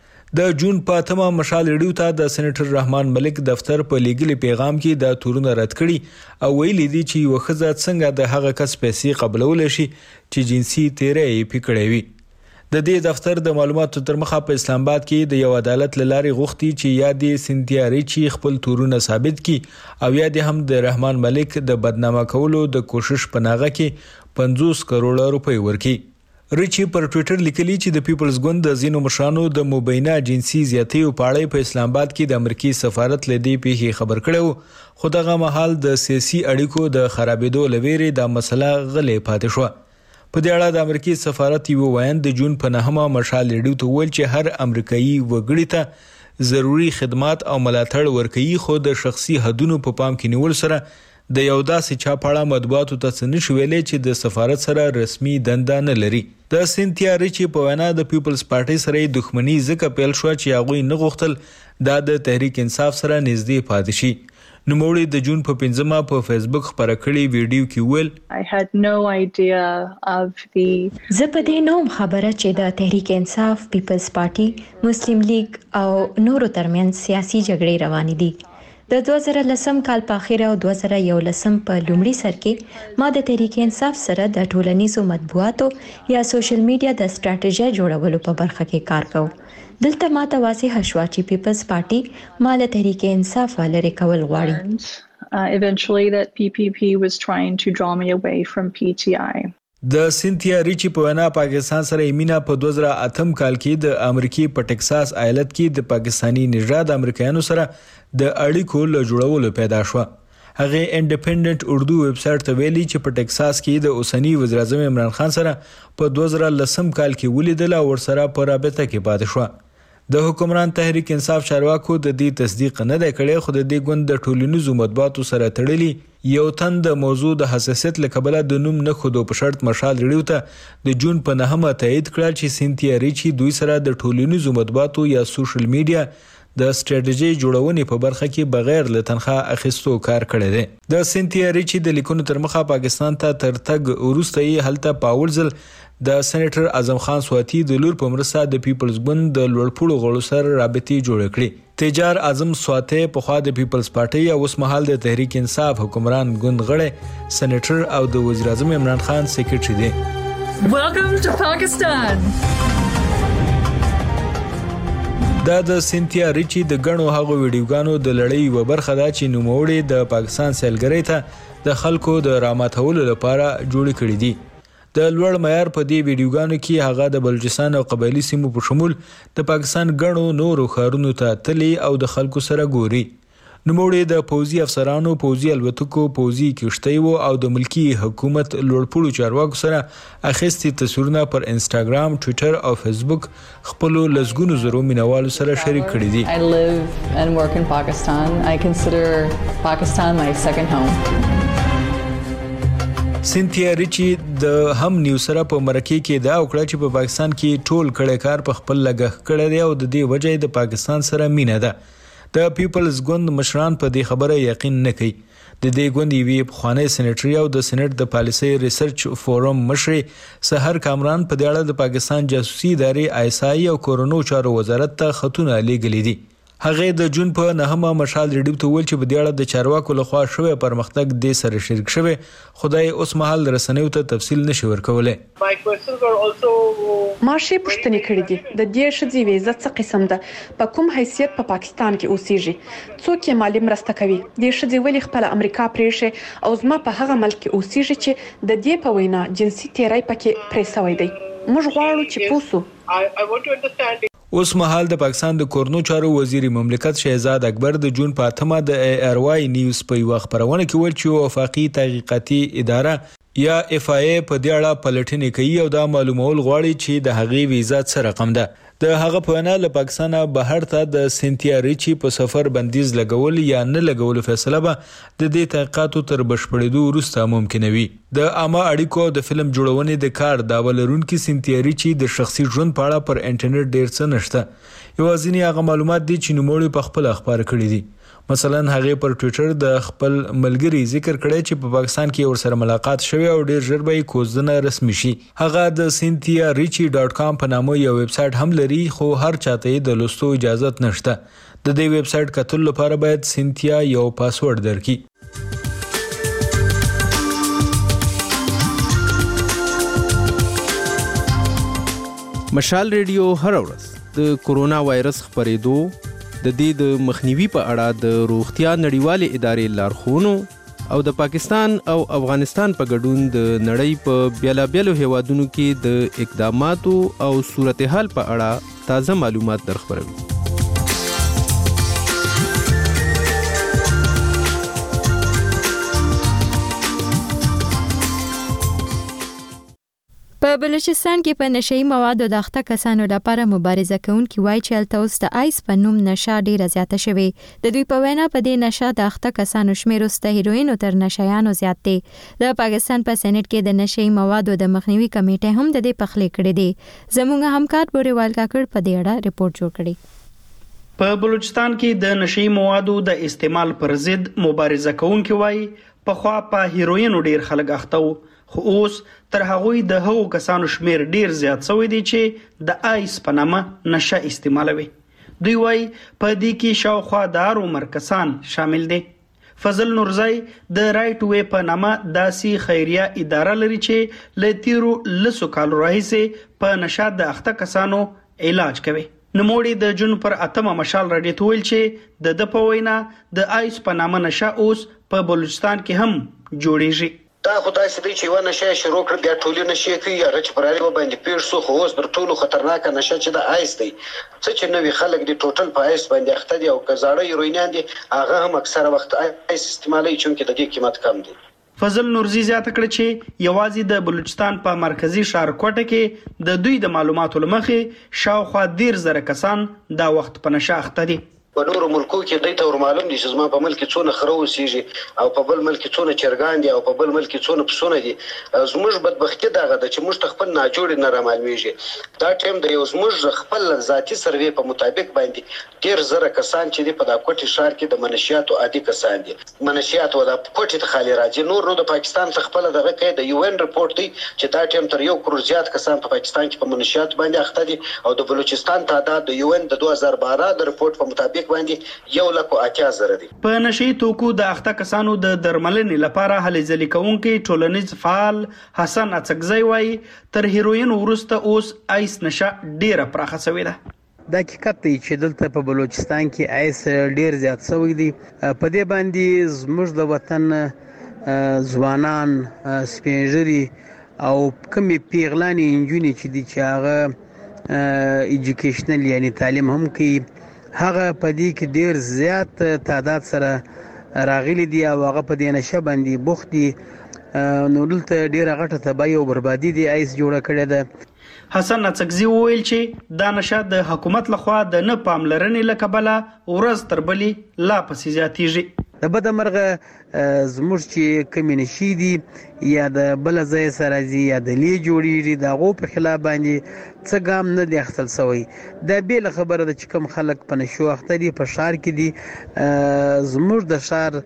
د جون په 8 مشال ریډیو ته د سېنیټر رحمان ملک دفتر په لیږلي پیغام کې دا تورونه رد کړي او ویلي دي چې یوه ښځه څنګه د هغه کس پیسې قبلولی شي چې جنسي تیری یې پې کړی وي. د دې دفتر د معلوماتو تر مخه په اسلام آباد کې د یو عدالت له لارې غوښتي چې یا د سینتیا ریچی خپل تورونه ثابت کړي او یا د هم د رحمان ملک د بدنامه کولو د کوشش په ناغه کې 50 کروڑه روپۍ ورکړي. ریچی پر ټویټر لیکلي چې د پیپلز ګوند د ځینو مشرانو د مبینه جنسي زیاتیو په اړه په اسلام آباد کې د امریکایي سفارت له دې پیښې خبر کړی خو دغه مهال د سیاسي اړیکو د خرابېدو له ویرې دا مسله غلې پاتې شوه. په دې اړه د امریکایي سفارت یو ویاند د جون په 9 مشال ریډیو ته وویل چې هر امریکایي وګړي ته ضروري خدمات او ملاتړ ورکوي خو د شخصي حدونو په پام کې نیول سره د یو داسې چا په اړه مطبوعاتو ته څه نشي ویلی چې د سفارت سره رسمي دنده نه لري. د سینتیا ریچی په وینا د پیپلز پارټي سره یې دښمني ځکه پیل شوه چې هغوی نه غوښتل دا د تحریک انصاف سره نږدې پاتې شي. نوموړي د جون په 15 په فیسبوک خبره کړې ویډیو کې ویل زه په دې نوم خبره چې د تحریک انصاف، پیپلز پارټي، مسلم لیگ او نورو ترمنځ سیاسي جګړې روانې دي. د 2010 کال په اخر او 2011 په لومړي سر کې ما د تحریک انصاف سره د ټولنیزو مطبوعاتو یا سوشل میډیا د ستراتیژي جوړولو په برخه کې کار کوم. دلته ماته واضح شوه چې پیپلز پارټي ما له تحریک انصاف لرې کول غواړي. Eventually that PPP was trying to draw me away from PTI. د سینتیا ریچی په وینا پاکستان سره مینا په 2008 کال کې د امریکای په ټکساس ایالت کې د پاکستانی نژاد امریکایانو سره د اړیکو له جوړولو پیدا شوه. هغه انډیپندنت اردو ویب سټ ته ویلي چې په ټکساس کې د اوسنی وزیر اعظم عمران خان سره په 2010 کال کې ولیدل او ورسره په رابطه کې پاتې شوه. د حکمران تحریک انصاف چارواکو د دې تصدیق نه دی کړی خو د دې ګوند د ټولنیزو مطبوعاتو سره تړلي یو تن د موضوع د حساسیت له کبله د نوم نه خودو په شرط مشال ریډیو ته د جون په 9 تایید کړل چې سینتیا ریچی دوی سره د ټولنیزو مطبوعاتو یا سوشل میډیا د سټریټجی جوړونې په برخه کې بغیر له تنخواه اخیستو کار کړی دی. د سینتیا ریچی د لیکونو تر مخه پاکستان ته تر تګ وروسته یې هلته پاول ځل د سېنیټر اعظم خان سواتی د لور په مرسته د پیپلز ګوند د لوړپوړو غړو سره رابطې جوړ کړې. تجار اعظم سواتی په خوا د پیپلز پارټي او اوس مهال د تحریک انصاف حکمران ګوند غړی سېنیټر او د وزیر اعظم عمران خان سیکریټري دی. Welcome to Pakistan. دا د سینتیا ریچی د غنو هغو ویډیوګانو د لړۍ و برخه ده چې نوموړي د پاکستان سیلګری ته د خلکو د راماتولو لپاره جوړ کړي دي. د لوړ معیار په دې ویډیوګانو کې هغه د بلوچستان او قبایلی سیمو په شمول د پاکستان غنو نورو ښارونو ته تلي او د خلکو سره ګوري. نوموړي د پوځي افسرانو، پوځي الوتکو، پوځي کښتیو او د ملکی حکومت لوړپوړو چارواکو سره اخیستي تصویرونه پر انسټاګرام، ټویټر او فیسبوک خپل لزګونو زرو مینوالو سره شریک کړي دي. I live and work in Pakistan. I consider Pakistan my second home. سینتیا ریچی د هم نیو سره په مرکه کې دا وکړه چې په پاکستان کې ټول کړه کار په خپل لګښ کړی دی او د دې وجې د پاکستان سره مینه ده. د پیپلز ګوند مشران په دې خبره یقین نه کوي. د دې ګوند یوې پخوانی سېنیټري او د سېنات د پالیسي ریسرچ فورم مشر سحر کامران په دې اړه د پاکستان جاسوسي ادارې آیسای او کورونو چارو وزارت ته خطونه لیږلي دي. هغه د جون په 9 مشال ریډیو ته ویل چې په دې اړه د چارواکو لخوا شوی پرمختګ د سره شریک شوی، خدای اوس مهال رسنیو ته تفصیل نشي ورکولای. ماشي پښتني کړی دي د دې شذې ویزه څه قسم ده، په کوم حیثیت په پاکستان کې اوسېږي، څوک یې مالی مرسته کوي، د شذې ولی خپل امریکا پریشه او زما په هغه ملک کې اوسېږي چې د دې په وینا جنسي تیرای پکې پریسوي دی. موږ غواړو چې پوسو. اوس مهال د پاکستان د کورنو چارو وزیر مملکت شهزاد اکبر د جون په 8 د ARY نیوز په یو خبرونه کې ویل چې وفاقي تحقیقاتي اداره یا FIA په دې اړه پلټنې کوي او دا معلومول غواړي چې د هغې ویزا څه رقم ده. د هغه په وینا له پاکستانه بهر ته د سینتیا ریچی په سفر بندیز لګول یا نه لګول فیصله به د دې تحقیقاتو تر بشپړېدو وروسته ممکنه وي. د عامه اړیکو د فلم جوړونې د کار دعوه لرونکي سینتیا ریچی د شخصي ژوند په اړه پر انټرنیټ ډېر څه نشته. یوازینی هغه معلومات دي چې نوموړي په خپل خبر کړي دي. مثلا هغه پر ټویټر د خپل ملګری ذکر کړی چې په پاکستان کې ورسره ملاقات شوی او ډیر ژر به کوزدنه رسمي شي. هغه د cynthia-ricci.com په نامه یو ویب سټ هم لري، خو هر چاته د لوستو اجازه نشته. د دې ویب سټ کتل لپاره باید سینتیا یو پاسورډ درکړي. مشال ریډیو هر ورځ د کورونا وایرس خپرېدو د دې د مخنیوي په اړه د روغتیا نړیوالې ادارې لارښوونو او د پاکستان او افغانستان په ګډون د نړۍ په بیلابیلو هیوادونو کې د اقداماتو او صورتحال په اړه تازه معلومات درخبروي. په بلوچستان کې په نشئی موادو د اخته کسانو لپاره مبارزه کوونکي وایي چې هلته اوس د آیس په نوم نشه ډیره زیاته شوې. د دوی په وینا په دې نشه د اخته کسانو شمېر اوس د هیروینو تر نشهیانو زیات دی. د پاکستان په سېنات کې د نشئی موادو د مخنیوي کمیټه هم د دې پخلې کړې دي. زموږ همکار بوريوال کاکړ په دې اړه ریپورت جوړ کړی. په بلوچستان کې د نشئی موادو د استعمال پر ضد مبارزه کوونکي وایي په خوا په هیروینو ډیر خلک اخته وو، خو اوس تر هغوی د هغو کسانو شمیر ډیر زیات شوی دی چې د آیس په نامه نشه استعمالوي. دوی وایي په دې کې شاوخوا د عمر کسان شامل دي. فضل نورزای د رائټ وے په نامه داسې خیریه اداره لري چې له تیرو لسو کالو راهیسې په نشه د اخته کسانو علاج کوي. نوموړي د جون پر 8 مشال راډیو ته ویل چې د په وینا د آیس په نامه نشه اوس په بلوچستان کې هم جوړیږي. دا خدای سړي چې ونه شي شروع کړ بیا ټولې نشي کوي یا رچ پرالي باندې پیر سو خو اوس پر ټولو خطرناک نشه چې د آیس دی څه چې نوې خلک دی ټوټل په آیس باندې اخته دي او کزاړه هیروینان دي هغه هم اکثره وخت آیس استعمالي چونکې د دې قیمت کم دی. فضل نورزی زیاته کړ چې یوازې د بلوچستان په مرکزی ښار کوټه کې د دوی د معلوماتو لمخې شاوخوا 10,000 کسان دا وخت په نشه اخته دي. په نورو ملکو کې دوی ته معلوم دي چې زما په ملک کې څونه خره اوسېږي او په بل ملک کې څونه چرګان دي او په بل ملک کې څونه پسونه دي. زموږ بدبختي دغه ده چې موږ ته خپل ناجوړې نه رامعلومېږي. دا ټایم د یو زموږ خپل ذاتي سروې په مطابق باندې 13,000 کسان چې دي په دا کوټي ښار کې د منشیاتو عادي کسان دي. منشیات و دا کوټي ته خالي راځي. نور نو د پاکستان څخه خپل دغه کې د UN رپورټ دی چې دا ټایم تر 1 کروڑ زیات کسان په پاکستان کې په منشیات باندې اخته دي او د بلوچستان تعداد د UN د 2012 د رپورټ په مطابق باندې 1,80,000 دي. په نشي توکو د اخته کسانو د درملنې لپاره هلې ځلې کوونکي ټولنیز فعال حسن اڅکزی وایي تر هیروین وروسته اوس آیس نشه ډیره پراخه شوې ده. دا حقیقت دی چې دلته په بلوچستان کې آیس ډیر زیات شوی دی. په دې باندې زموږ د وطن ځوانان سپینږیري او کمی پیغلانی انجونې چې دي چې هغه ایجوکیشنل یعنی تعلیم هم کوي هغه په دې کې ډیر زیات تعداد سره راغلي دي او هغه په دې نشه باندې بوخت دي. نو دلته ډیره غټه تباہي او بربادي دي آیس جوړه کړې ده. حسن اڅکزی وویل چې دا نشه د حکومت لخوا د نه پاملرنې له کبله ورځ تر بلې لا پسې زیاتیږي. د بده مرغه زموږ چې کمی نشي دي یا د بل ځای سره ځي یا د لی جوړیږي د هغو په خلاف باندې څه ګام نه دی اخیستل شوی. دا بیله خبره ده چې کوم خلک په نشو اخته دي په ښار کې دي. زموږ د ښار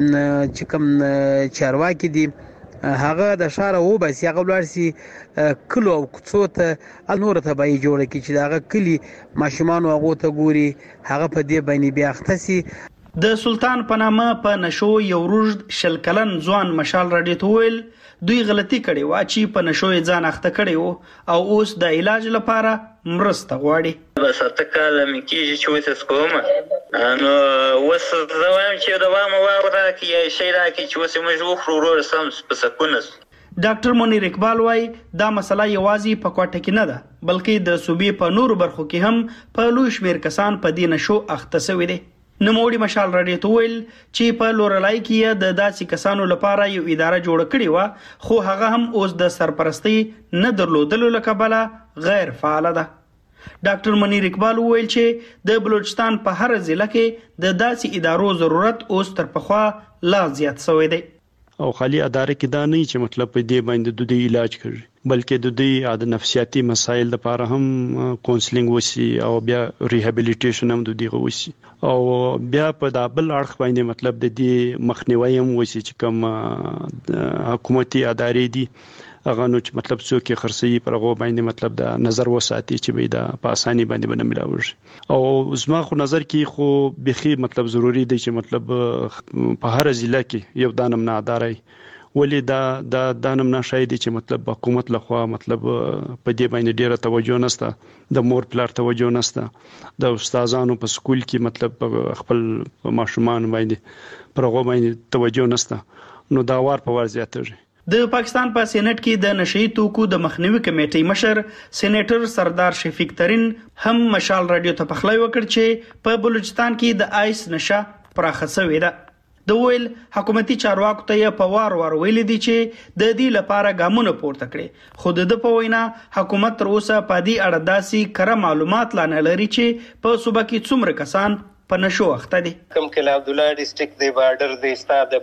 چې کوم چارواکي دي هغه د ښار وباسي هغه ولاړ سي کلو او کوڅو ته نور تباہي جوړه کړي چې هغه کلي ماشومان هغو ته ګوري هغه په دې باندې بیا اخته سي. د سلطان په نامه په نشو یو روږد 20 کلن ځوان مشال راډیو ته ویل دوی غلطي کړې وه چې په نشو یې ځان اخته کړی و او اوس د علاج لپاره مرسته غواړي. بس 8 کاله مې کېږي چې اوس کومه نو اوس زه وایم چې دوام راکړي یا شی راکړي چې اوس موږ وخورو ورور سم په سکونه. ډاکټر منیر اقبال وايي دا مسله یوازې په کوټه کې نه ده بلکې د صوبې په نورو برخو کې هم په لوی شمیر کسان په دې نشو اخته شوي دي. نوموړي مشال راډیو ته ویل چې په لورلای کې د داسې کسانو لپاره یو اداره جوړه کړې وه خو هغه هم اوس د سرپرستۍ نه درلودلو له کبله غیر فعاله ده. ډاکټر منیر اقبال ویل چې د بلوچستان په هر ضلع کې د داسې ادارو ضرورت اوس تر پخوا لا زیات شوی دی. او خالي اداره کې دا نه چې مطلب په دې باندې د دې علاج کوي بلکې د دې د نفسیاتي مسایل لپاره هم کونسلینګ وسی او بیا ریهابیلیټیشن هم د دې وسی او بیا په دابل اړخ باندې مطلب د دې مخنیوي هم وسی چې کوم حکومتي ادارې دي هغه نو چې مطلب څوک یې خرڅي پر هغه باندې مطلب د نظر وساتي چې به دا په اساني باندې باندې ملاوي او زما خو نظر کې خو بخي مطلب ضروری دی چې مطلب په هر ضلع کې یو دانم نه اداري ولی دا دانم نه شاید چې مطلب حکومت لخوا مطلب په دې باندې ډیره توجه نشته د مور پلار توجه نشته د استادانو په سکول کې مطلب خپل ماشومان باندې پر هغه باندې توجه نشته نو دا وار په ور زیاتېږي. د پاکستان په سېنات کې د نشئی توکو د مخنیوي کمیټې مشر سېنیټر سردار شفیق ترین هم مشال راډیو ته پخلی وکړ چې په بلوچستان کې د آیس نشه پراخه شوې ده. د ویل حکومتي چارواکو ته په وار ویل دي چې د دې لپاره ګامونه پورته کړي خو د په وینا حکومت تر اوسه په دې اړه داسې کره معلومات لا نه لري چې په صوبه کې څومره کسان په نشو اخته دي. کوم کله عبد الله ډیسټریکټ دی بارډر دی استاد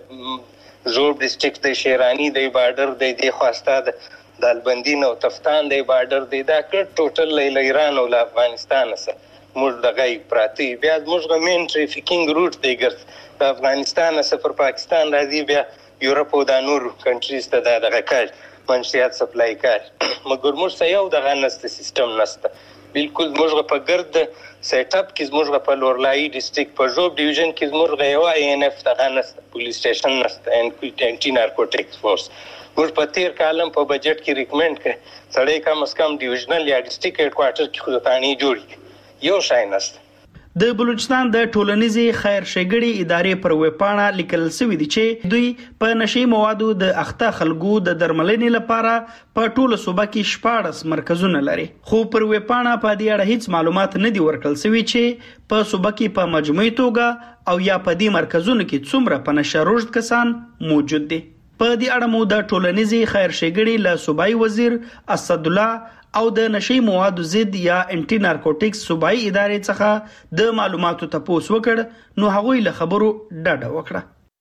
زوب ډیسټریکټ دی شیرانی دی بارډر دی د خواسته د دالبندین او تفتان دی بارډر دی دا کړ ټوټل له ایران او افغانستان سره موږ دغه پراتی بیا موږ مین ټریفیکینګ روټ دی ګرځ د افغانستان سره پر پاکستان راځي بیا یورپ او د نور کنټریز ته دغه کار منشیات سپلای کار مګر موږ سره یو دغه نست سیستم نست بالکل موږ په ګرد سیټ اپ کې موږ په لورلای ډیسټریکټ په جوب ډیویژن کې موږ یو INF دغه نست پولیس سټیشن نست انټي نارکوټیکس فورس موږ په تیر کالم په بجټ کې ریکمند کړ سړی کم از کم ډیویژنل یا ډیسټریکټ هډ کوارټر کې خو ځانې جوړ یو شای نست. د بلوچستان د ټولنیزي خیر ښېګړې ادارې پر ویبپاڼه لیکل شوی دي چې دوی په نشي موادو د اخته خلکو د درملنې لپاره په ټوله صوبه کې 14 مرکزونه لري خو پر ویبپاڼه په دې اړه هیڅ معلومات نه دي ورکړل شوی چې په صوبه کې په مجموعي توګه او یا په دې مرکزونو کې څومره په نشه روږد کسان موجود دي. په دې اړه مو د ټولنیزې خیر ښېګڼې له صوبایي وزیر اسد الله او د نشي موادو ضد یا انټي نارکوټکس صوبایي ادارې څخه د معلوماتو تپوس وکړ نو هغوی له خبرو ډډه وکړه.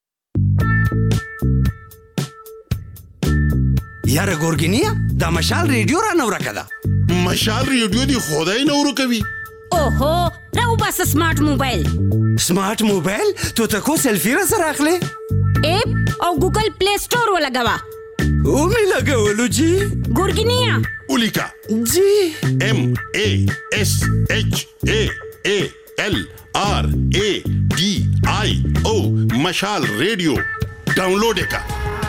یاره ګورګینیا دا مشال ریډیو را نو راکړه. مشال ریډیو دی خدای نو ورکوي. اوهو راو بس سمارټ موبایل. سمارټ موبایل تو تکو سیلفی را سره اخلي اپ او ګوګل پلی سٹور ولګوا. او می لګولو جی ګورګینیا اولیکا جی MASHALRADIO مشال ریډیو ډاونلوډ کا.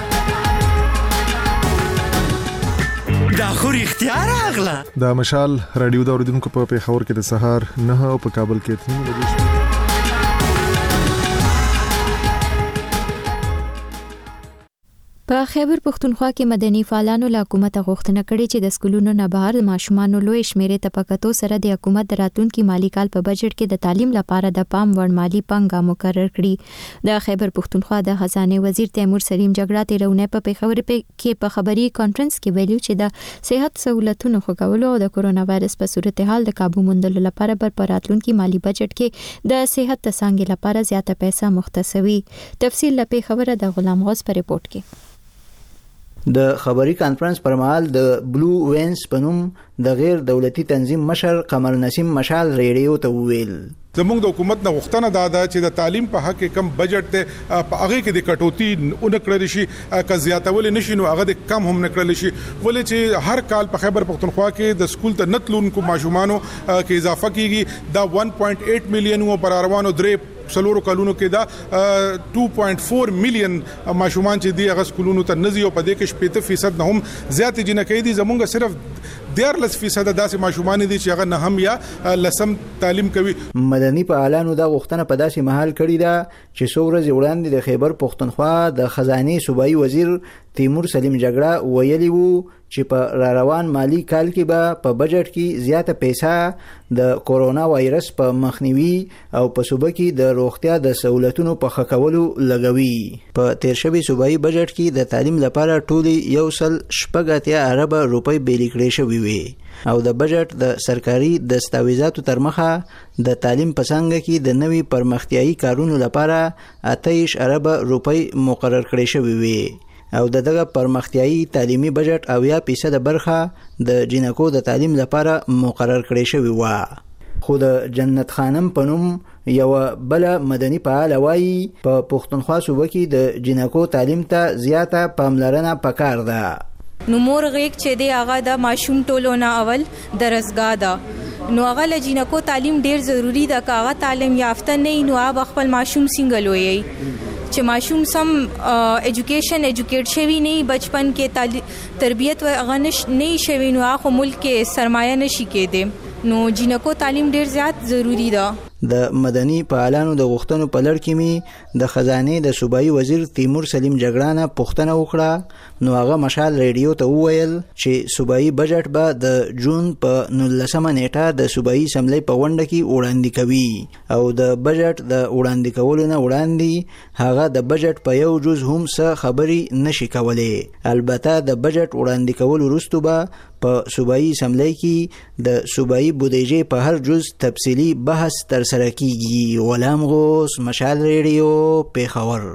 دا خو اختیار اغلا. دا مشال رادیو د اوریدونکو په پیښور کې د سهار 9 او په کابل کې 3 بجې. په خیبر پښتونخوا کې مدني فعالانو له حکومت غوښتنه کړې چې د سکولونو نه بهر ماشومان لوی شمیرې ته پکاتو سره د حکومت د راتلونکي مالی کال په بجټ کې د تعلیم لپاره د پام وړ مالی پنګه مقرر کړي. د خیبر پښتونخوا د خزانه وزیر تیمور سلیم جګړه تیرونه په پیښور کې په خبري کانفرنس کې ویلو چې د صحت سہولتونو خوګولو او د کورونا وایرس په صورتحال د قابو موندلو لپاره په راتلونکي مالی بجټ کې د صحت څنګه لپاره زیاته پیسې مختصوي. تفصیل لپاره خبره د غلام غوث په ریپورت کې. د خبري کانفرنس پر مهال د بلو وینز پنوم د غیر دولتي تنظیم مشر قمر نسیم مشال ریډیو ته ویل زموږ د حکومت نه غوښتنه ده چې د تعلیم په حق کم بجټ ته په هغه کې د کټوتی اونکړل شي که زیاتول نشي نو هغه د کم هم نکړل شي ولې چې هر کال په خیبر پښتونخوا کې د سکول ته نتلونکو ماشومانو کې اضافه کیږي دا 1.8 میلیون او پر روانو درې سلورو کلونو کې دا 2.4 میلیون ماشومان چې دی هغه سکولونو ته نزي او په دې کې 70% نه هم زیات جنکې دي زمونږ صرف 14% داسې ماشومان دي چې هغه نه هم یا لسم تعلیم کوي. مدني فعالانو دا غوښتنه په داسې محل کړی دا چې څو ورځې وړاندې د خیبر پښتونخوا د خزانه صوبایي وزیر تیمور سلیم جګړه ویلی وو چې په روان مالی کال کې به په بجټ کې زیاته پیسې د کورونا وایرس په مخنیوي او په صوبه کې د روغتیا د سہولتونو په ښه کولو لګوي. په تیر شوی صوبایي بجټ کې د تعلیم لپاره ټولي 1.8 ارب روپۍ بیل کړې شوې وي او د بجټ د سرکاري دستاویزاتو تر مخه د تعلیم په څنګه کې د نوي پرمختیايي کارونو لپاره 28 ارب روپۍ مقرر کړې شوې وي او دغه پرمختیايي تعلیمي بجټ 80% برخه د جنکو د تعلیم لپاره مقرر کړی شوی و. خو د جنت خانم پنوم یو بل مدني فعال وایي په پښتونخوا صوبه کې د جنکو تعلیم ته زیاته پاملرنه پکار ده. نو مور غیک چې دی هغه د ماشوم ټولو نه اول درسګاه ده نو هغه ل جنکو تعلیم ډیر ضروری ده که هغه تعلیم یافته نه نو هغه خپل ماشوم سنگل وي چې ماشوم سم ایجوکیټ شوی نه بچپن کې تربیت و غنش نه شوی نو هغه ملک کې سرمایه نشي کېده نو جنکو تعلیم ډیر زیات ضروری ده. د مدني فعالانو د غوښتنو په لړ کې می د خزانه د صوبایي وزیر تیمور سلیم جګړه نه پوښتنه وکړه نو هغه مشال ریډیو ته وویل چې صوبایي بجټ به د جون په 19 نیټه د صوبایي اسمبلی په غونډه کې وړاندې کوي او د بجټ د وړاندې کولو نه وړاندې هغه د بجټ په یو جز هم څه خبري نشي کولای. البته د بجټ وړاندې کولو وروسته به په صوبایي اسمبلی کې د صوبایي بودیجې په هر جز تفصیلی بحث تر سره کیږي. غلام غوث مشال ریډیو پیښور.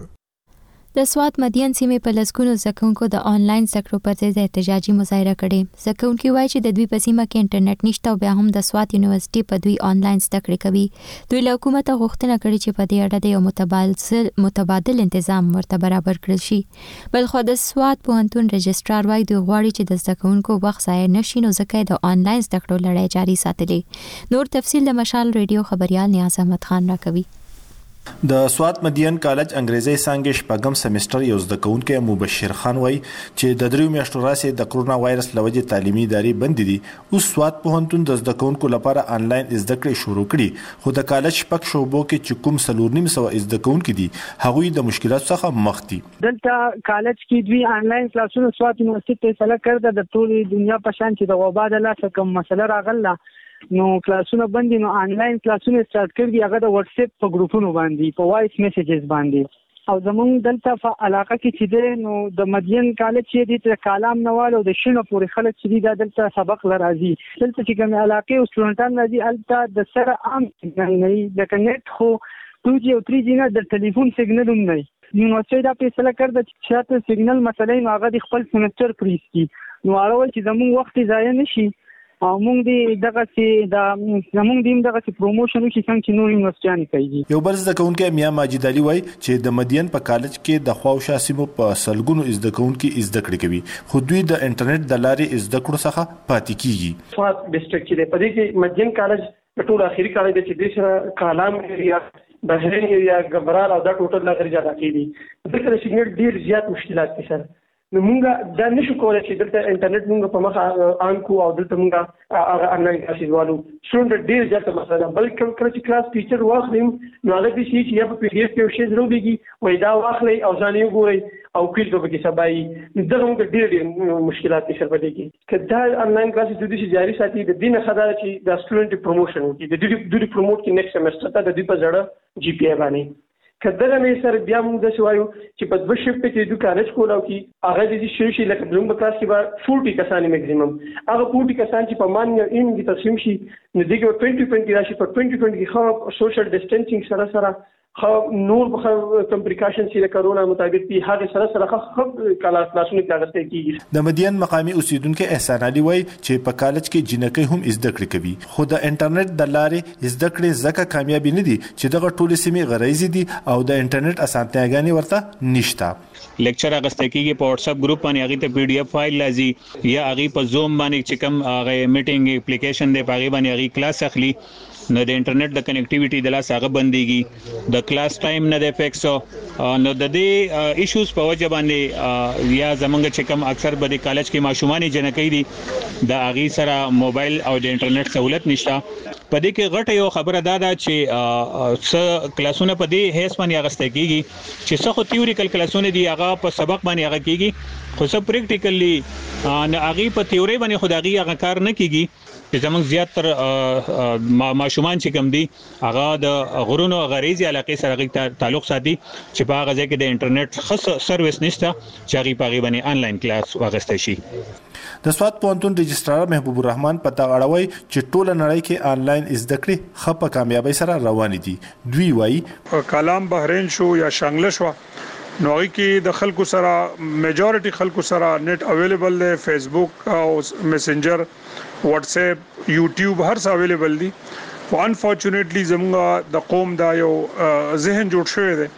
د سوات مدین سیمې په لسګونو زکونکو د آنلاین زکړو پر ضد احتجاجي مظاهره کړې. زکونکو وایي چې د دوی په سیمه کې انټرنیټ نشته او بیا هم د سوات یونیورسيټي په دوی آنلاین زده کړې کوي. دوی له حکومت غوښتنه کړې چې په دې اړه د یو متبادل تنظیم ورته برابر کړل شي. بلخو د سوات پوهنتون رجسترار وایي دوی غواړي چې د زکونکو وخت ضایع نشي نو ځکه د آنلاین زده کړو لړۍ جاري ساتلې. نور تفصیل د مشال ریډیو خبريال نیاز احمد خان راکوي. د سوات مدین کالج انګریزي څانګې شپږم سمستر یو زده کوونکی مبشر خان وایي چې د دریو میاشتو راځي د کورونا وایرس لوجې تعلیمي ادارې بند دي. اوس سوات پوهنتون د زده کوونکو لپاره آنلاین زده کړې شروع کړي خو د کالج شپږ شعبو کې چې کوم 4.5 زده کوونکي دي هغوی د مشکلاتو څخه مخ دي. دلته کالج کې دوی آنلاین کلاسونه سوات یونیورسيټي فیصله کړې د ټولې دنیا په شان چې د وبا د لاسه کوم مسله راغله نو کلاسونه باندې نو آنلاین کلاسونه سٹارټ کړی هغه د واتس اپ په ګروپونو باندې په وایس میسجز باندې او زمونږ دلته په علاقه کې چې دی نو د مدین کالج چې دی ته کالام نوال او د شنو پورې خلک چې دی دا دلته سبق لراځي دلته چې کوم علاقې او سټوډنټان راځي البته د سره عام نه لکه نت خو 2G او 3G نه د ټلیفون سیګنل هم نه یونیورسيټي دا فیصله کړه چې شاته سیګنل مسلې نو هغه د خپل سمستر پریستی نو اړول چې زموږ وخت ضایع نشي او موږ دې دغه چې دا زموږ دیم دغه چې پروموشن وشي څنګه چې نور یونیورسيټي کوي. یو بل زده کوونکی میا ماجد علي وای چې د مدین په کالج کې د خواوشا سیمو په سلګونو زده کوونکي زده کړې کوي خو دوی د انټرنیټ د لارې زده کړو څخه پاتې کیږي. فاس ډیسټریکټ چې په دې کې مدین کالج ټول اخیری کالج چې د سره کالام ایریا بحرین ایریا ګبرال او دا ټوټل لغړي جاته کیږي دغه سیګنل ډیر زیات مشکلات دي سره نو موږ دا نشو کولای چې دلته انټرنیټ موږ په مخه آن کو او دلته موږ انلاین کلاسز والو څومره ډیر زیاته مسله بلکې کله چې کلاس ټیچر واخلیم نو هغه دې شي چې یا په پی ډی اف کې شی ضروريږي وای دا واخلي او ځان یې ګوري او کلیک وکړي سبای دغه موږ ډیر مشکلات دي سره پدې کې کدا انلاین کلاسز د دې جاری ساتي د دینه خدای چې د سټوډنټ پروموشن وکړي د دې پروموټ کې نیکسټ سمستر ته د دې په ځړه جی پی ای باندې کداغه مې سره بیا موږ د شوایو چې په دوه شفت کې د کالج کولاو کې هغه د شي لکه بلوم کلاس کې به 40 کسان میکسیمم هغه 40 کسان چې په مان ان کې تقسیم شي نو دغه 2020 راشي په 2020 کې خو سوشل ډیسټنسینګ سره خو نور به کوم پریکاشن چې د کرونا مطابق دي هغه سره خو کلاسونه تاغسته کیږي. د مدین مقامی اوسیدونکو احسان علي وای چې په کالج کې جنکې هم زده کړې کوي خو د انټرنیټ د لارې زده کړې زکه کامیابی نه دي چې دغه ټول سیمې غریزي دي او د انټرنیټ اسانتیاګانې ورته نشته. لیکچر اغسته کیږي په واتس اپ ګروپ باندې هغه ته پی ډی اف فایل لازم یا هغه په زوم باندې چې کوم هغه میټینګ اپلیکیشن دی په هغه باندې هغه کلاس اخلي نو د انټرنیټ د کنیکټیویټي د لاس هغه بنديږي د کلاس ټایم نه د فکس نو د دې ایشوز په وجه باندې یا زمونږ چې کوم اکثر به د کالج کې ماشومان جنکې دي د هغه سره موبایل او د انټرنیټ سہولت نشته. په دې کې غټه یو خبره ده چې څه کلاسونه په دې هیڅ باندې اغسته کیږي چې څه خو تیوریکل کلاسونه دي هغه په سبق باندې هغه کیږي خو څه پریکټیکلی نه هغه په تیوري باندې خدایي هغه کار نه کیږي چې زموږ زیاتره ماشومان چې کوم دي هغه د غرونو غریزي علاقې سره تعلق ساتي چې په هغه ځای کې د انټرنیټ خاص سرویس نشته چې هغه په هغه باندې انلاین کلاس واغسته شي. د سواد پوهنتون رجسترار محبوب الرحمن پتا غړوي چې ټول نړۍ کې انلاین زده کړې خپه کامیابی سره روان دي. دوی وایي کلام بحرین شو یا شانګله شو نو کې د خلکو سره میجورټي خلکو سره نیټ اویلیبل دی فیسبوک او میسنجر واتس اپ یوټیوب هر څه اویلیبل دي خو انفورچونټلی زموږ د قوم دا یو ذهن جوړ شوی دی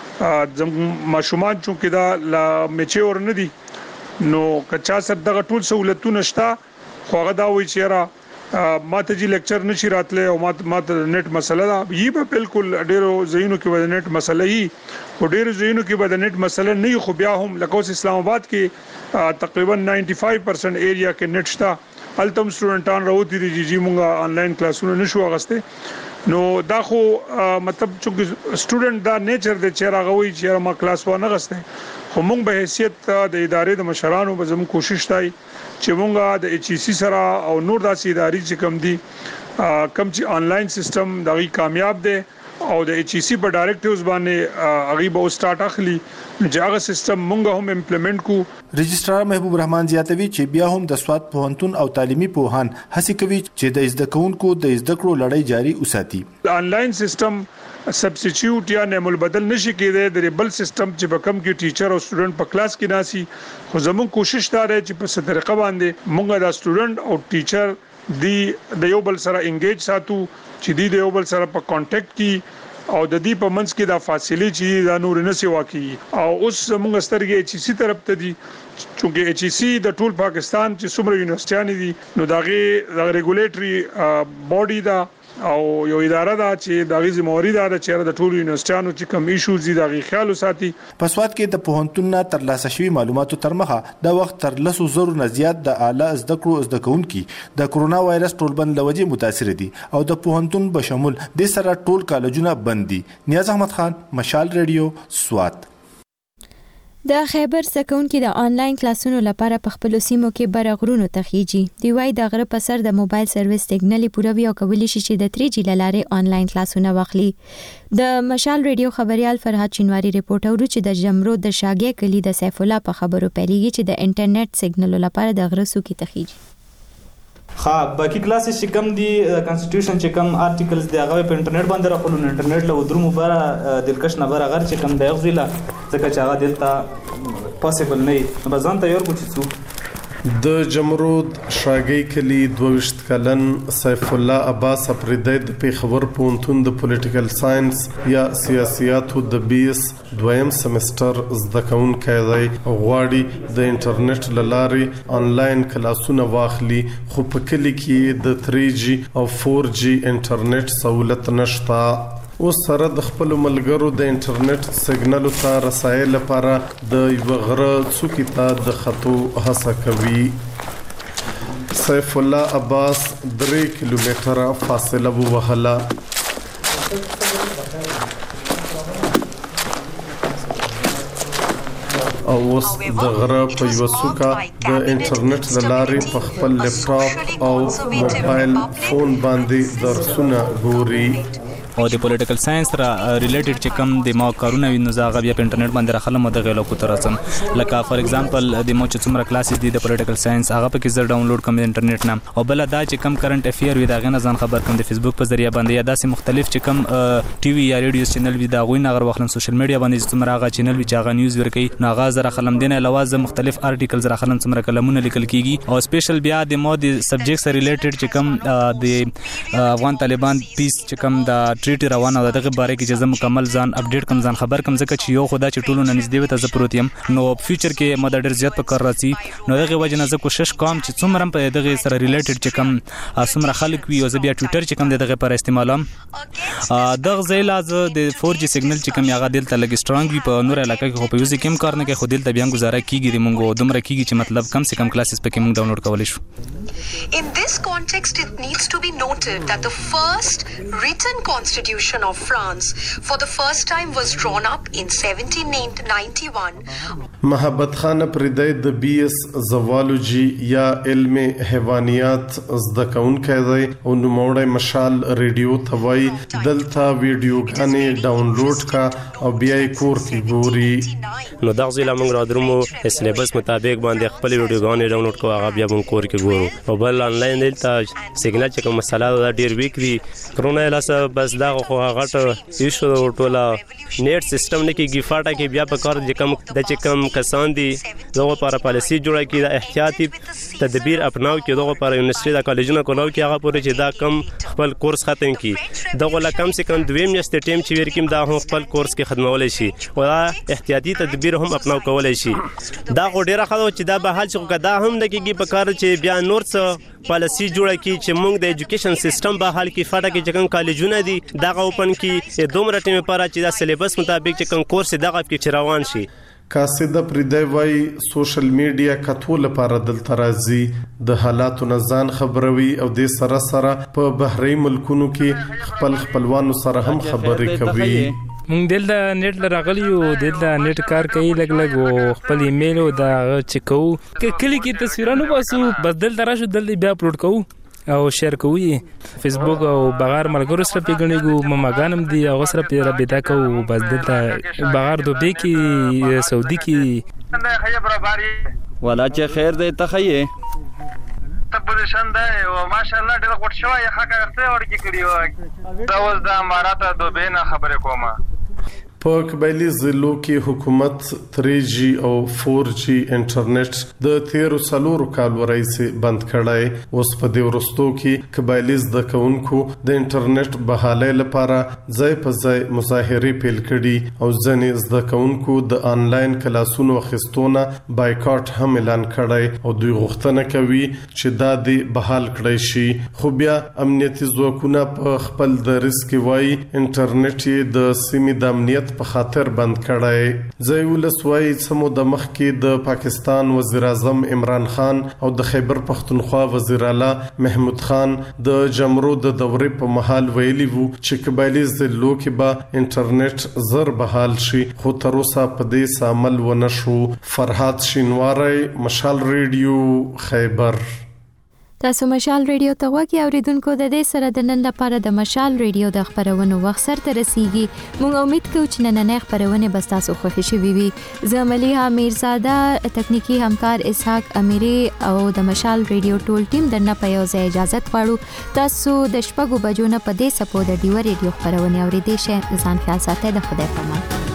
زموږ ماشومان چې دا لا میچور نه دي نو کچا سره دغه ټول سہولتونه شته خو هغه دا وایي چې را ماته جی لیکچر نشي راتله او ماته نت مسله دا یی په بالکل ډیرو زینو کې ود نت مسله یی او ډیرو زینو کې ود نت مسله نه خو بیا هم لکه اسلام آباد کې تقریبا 95% ایریا کې نت شته التم سټوډنټان راوتی دي چې موږ انلاین کلاسونه نشو اغسته نو دا خو مطلب چې سټوډنټ دا نیچر د چیرغوي چې ما کلاس و نه غسته خو موږ به حیثیت د ادارې د مشرانو به زموږ کوشش تای چې موږ د ایچ ای سی سره او نور داسې ادارې چې کم دي کم چې انلاین سیستم دغه کامیاب دی او د ایچ ای سی په ډایریکټیوز باندې هغه به سٹارټ اخلي چې هغه سیستم موږ هم امپلیمنٹ کو. رجسترار محبوب الرحمن زیاتوي چې بیا هم د سواد پوهنتون او تعلیمي پوهان هڅه کوي چې د زده کوونکو د زده کړو لړۍ جاري وساتي. انلاین سیستم سبسټیټیوټ یا نعم البدل نشي کېدای د ریبل سیستم چې په کم کې ټیچر او سټوډنټ په کلاس کې ناسي خو زموږ کوشش دا دی چې په سترقه باندې موږ د سټوډنټ او ټیچر د یو بل سره انګیج ساتو چې د یو بل سره په کانټیکټ کې او د دې په منځ کې د فاصله چې د نور نه سی واقعي او اوس موږ سترګې ایچ سی طرف ته دي چونکه ایچ سی د ټول پاکستان چې څومره یونیورسيټیان دي نو دغه ریګولیټري باډي دا او یو اداره دا چې دغه ذمہواری دا چې د ټولو یونیورسيټیانو چې کوم ایشوز دي دغه خیال وساتي. په سواد کې د پوهنتون نه تر لاسه شوی معلوماتو تر مخه د وخت تر 100,000 نه زیات د اعلی زده کړو زده کوونکي د کرونا وایرس ټولبند لوجه متاثر دي او د پوهنتون بشمول د سره ټول کالجونه بند دي. نیاز احمد خان، مشال ریډیو، سواد. د خیبر سکونکو د آنلاین کلاسونو لپاره په خپل سیمو کې برغرونو ته خيږي دی وای د غره په سر د موبایل سرویس سیګنل پوروي او کولی شي چې د 3G لارې آنلاین کلاسونه واخلي د مشال ریډیو خبريال فرحت چنواری ریپورټ اورو چې د جمرو د شاګې کلی د سیف الله په خبرو پیلېږي چې د انټرنیټ سیګنل لپاره د غره سو کې تخیږي باقي کلاسز چې کم دي کانسټیټیوشن چې کم آرټیکلز دی هغه په انټرنیټ باندې راخلو انټرنیټ له درو مبارا دلکش نه بره غر چې کم دی غوښلا ځکه چې هغه دلته پاسبل نه بزان تیار بوچو د جمرود شاګی کلی 22 کلن سیف الله عباس افریدی د پیښور پونتون د پولیټیکل ساينس یا سیاسياتو د 20 دویم سمستر زده کوونکی دی غواړي د انټرنیټ لارې آنلاین کلاسونه واخلي خو په کلی کې د 3G او 4G انټرنیټ سہولت نشته اوس سره د خپل ملګرو د انټرنیټ سیګنال ته رسایل لپاره د یو غره څوکې ته د خطو هڅه کوي سیف الله عباس 3 کیلومتره فاصله ووهله او اوس د غره په یو څوکه د انټرنیټ لارې په خپل لپټاپ او موبایل فون باندې درسونه ګوري او د پولیټیکل ساينس را ریلیټډ چې کم د ما کارونه ویني زاغه بیا په انټرنیټ باندې راخلم د غلو کو ترسم لکه فار ایگزامپل د مو چې څومره کلاسز دي د پولیټیکل ساينس هغه په کې زر ډاونلوډ کوم د انټرنیټ نه او بل دا چې کم کرنٹ افیر وي دا غنه ځان خبر کوم د فیسبوک په ذریعہ باندې یا داسې مختلف چې کم ټي وي یا ریډیو چینل وي دا غوي نه غر وخلم سوشل میډیا باندې څومره هغه چینل وي چې هغه نیوز ورکي نو هغه زره خلم دینه لوازم مختلف آرټیکلز را خلم څومره کلمونه لیکل کیږي او سپیشل بیا د مو د سبجیکټس ریلیټډ چې کم د افغان طالبان پیس چې کم د ټریټ روانه ده باره کې چې زه مکمل ځان اپډیټ کم ځان خبر کم ځکه چې یو خدا چې ټولو نږدې وته ز پروت يم نو فیوچر کې مدد ډیر زیات په کار راځي نو دغه وجه نه زه کوشش کوم چې څومره په دغه سره ریلیټډ چې کم څومره خلک وي او زه بیا ټوئیټر چې کم دغه پر استعمالم دغه ځای لاز د 4G سیګنل چې کم یغه دلته لګ سترونګ وي په نور علاقې کې خو په یوز کم کار نه کې خو دلته بیا گزاره کیږي موږ دومره کیږي چې مطلب کم سے کم کلاسز پکې موږ ډاونلوډ کولای شو In this context, it needs to be noted that the first written constitution of France for the first time was drawn up in 1791. محبت خان پردی د BS زوالوجی یا علم حیوانیات زده کوونکی دی او نوموړی مشال ریډیو ته وایي دلته ویډیوګانې ډاونلوډ کا او بیا یې کور کې ګوري نو دغه ځای موږ را درومو سلیبس مطابق باندې خپل ویډیوګانې ډاونلوډ کوو هغه بیا موږ کور کې ګورو او بل آنلاین دلته سیګنال چې کوم مسله دا ډیر ویک دی کرونا لاسه بس دا خو هغه ایشو ټوله نیټ سیستم نه کېږي فاټه کې بیا په کار د کم کسان دي دغه لپاره پالیسي جوړه کړي د احتیاطي تدبیر اپناو کې دغه لپاره یونیورسيټي د کالجونو کولو کې هغه پورې چې دا کم خپل کورس ختم کړي دغه لا کم سے کم 2 میاشتې ټیم چې ورکیم دا هم خپل کورس کې خدمولای شي او دا احتیاطي تدبیر هم اپناو کولای شي دا ډیره خلک چې دا به حل شي دا هم د کېږي په کار چې بیا نور څه پالیسي جوړه کړي چې موږ د ایجوکیشن سیستم به حل کې فاټه کې چې کوم کالجونه دي دغه اوپن کې دومره ټیم لپاره چې دا سلیبس مطابق چې کوم کورس دغه کې روان شي کاسده پردی وای سوشل میډیا کتو لپاره دلته راځي د حالاتو نه ځان خبروي او د سره سره په بهري ملکونو کې خپلوانو سره هم خبرې کوي مونږ دلته نیټ راغلی او دلته نیټ کار کوي لګ او خپل ایمیل او دا چکو کلی کې تصویرونه باسو بس دلته راشو دلته بیا اپلوډ کوو او شیر کوي فیسبوک او بغیر ملګرو سره پیګنیګو مماګانم دی او سره پیرا بيتا کو بس دلته بغیر دوبه کې سعودي کې ولا چې خیر دې تخیه پوزیشن ده او ماشاءالله ډېر غوړ شوی حق اخته ورکی کړی دا اوس د امارات دوبه نه خبره کومه په قبایلی ضلعو کې حکومت 3G او 4G انټرنیټ د 13 کال وروسته بند کړای اوس په دې ورستو کې قبایلی زده کوونکو د انټرنیټ بحاله لپاره ځای په ځای مظاهره پیل کړي او ځنې زده کوونکو د آنلاین کلاسونو اخیستونه بایکاټ هم اعلان کړای او دوی غوښتنه کوي چې دا د بحال کړی شي خو بیا امنیتي ځواکونه په خپل درس کې وایي انټرنیټ د سیمې د امنیت په خاطر بند کړی ځای ولسوي سمو د مخ کې د پاکستان وزیر اعظم عمران خان او د خیبر پختونخوا وزیر اعلی محمود خان د جمرو د دورې په محل ویلي وو چې قبایلی ضلعو کې به انټرنیټ زر بحال شي خو تر اوسه په دې عمل ونشو. فرحات شینواری، مشال ریډیو، خیبر. تاسو مشال ریډیو ته وګورئ اوریدونکو د دې سره د نن لپاره د مشال ریډیو د خبرونو وخت سره رسیدي. موږ امید کوو چې نننې خبرونه به تاسو خوښ شي وي. زه مليحه میرزاده، تکنیکی همکار اسحاق امیری او د مشال ریډیو ټول ټیم درنه په یو ځای اجازه غواړو. تاسو د شپږو بجو نه په دې سپو د ډیو ریډیو خبرونه اوریدئ. ځان خیال ساتئ. د خدای په امان.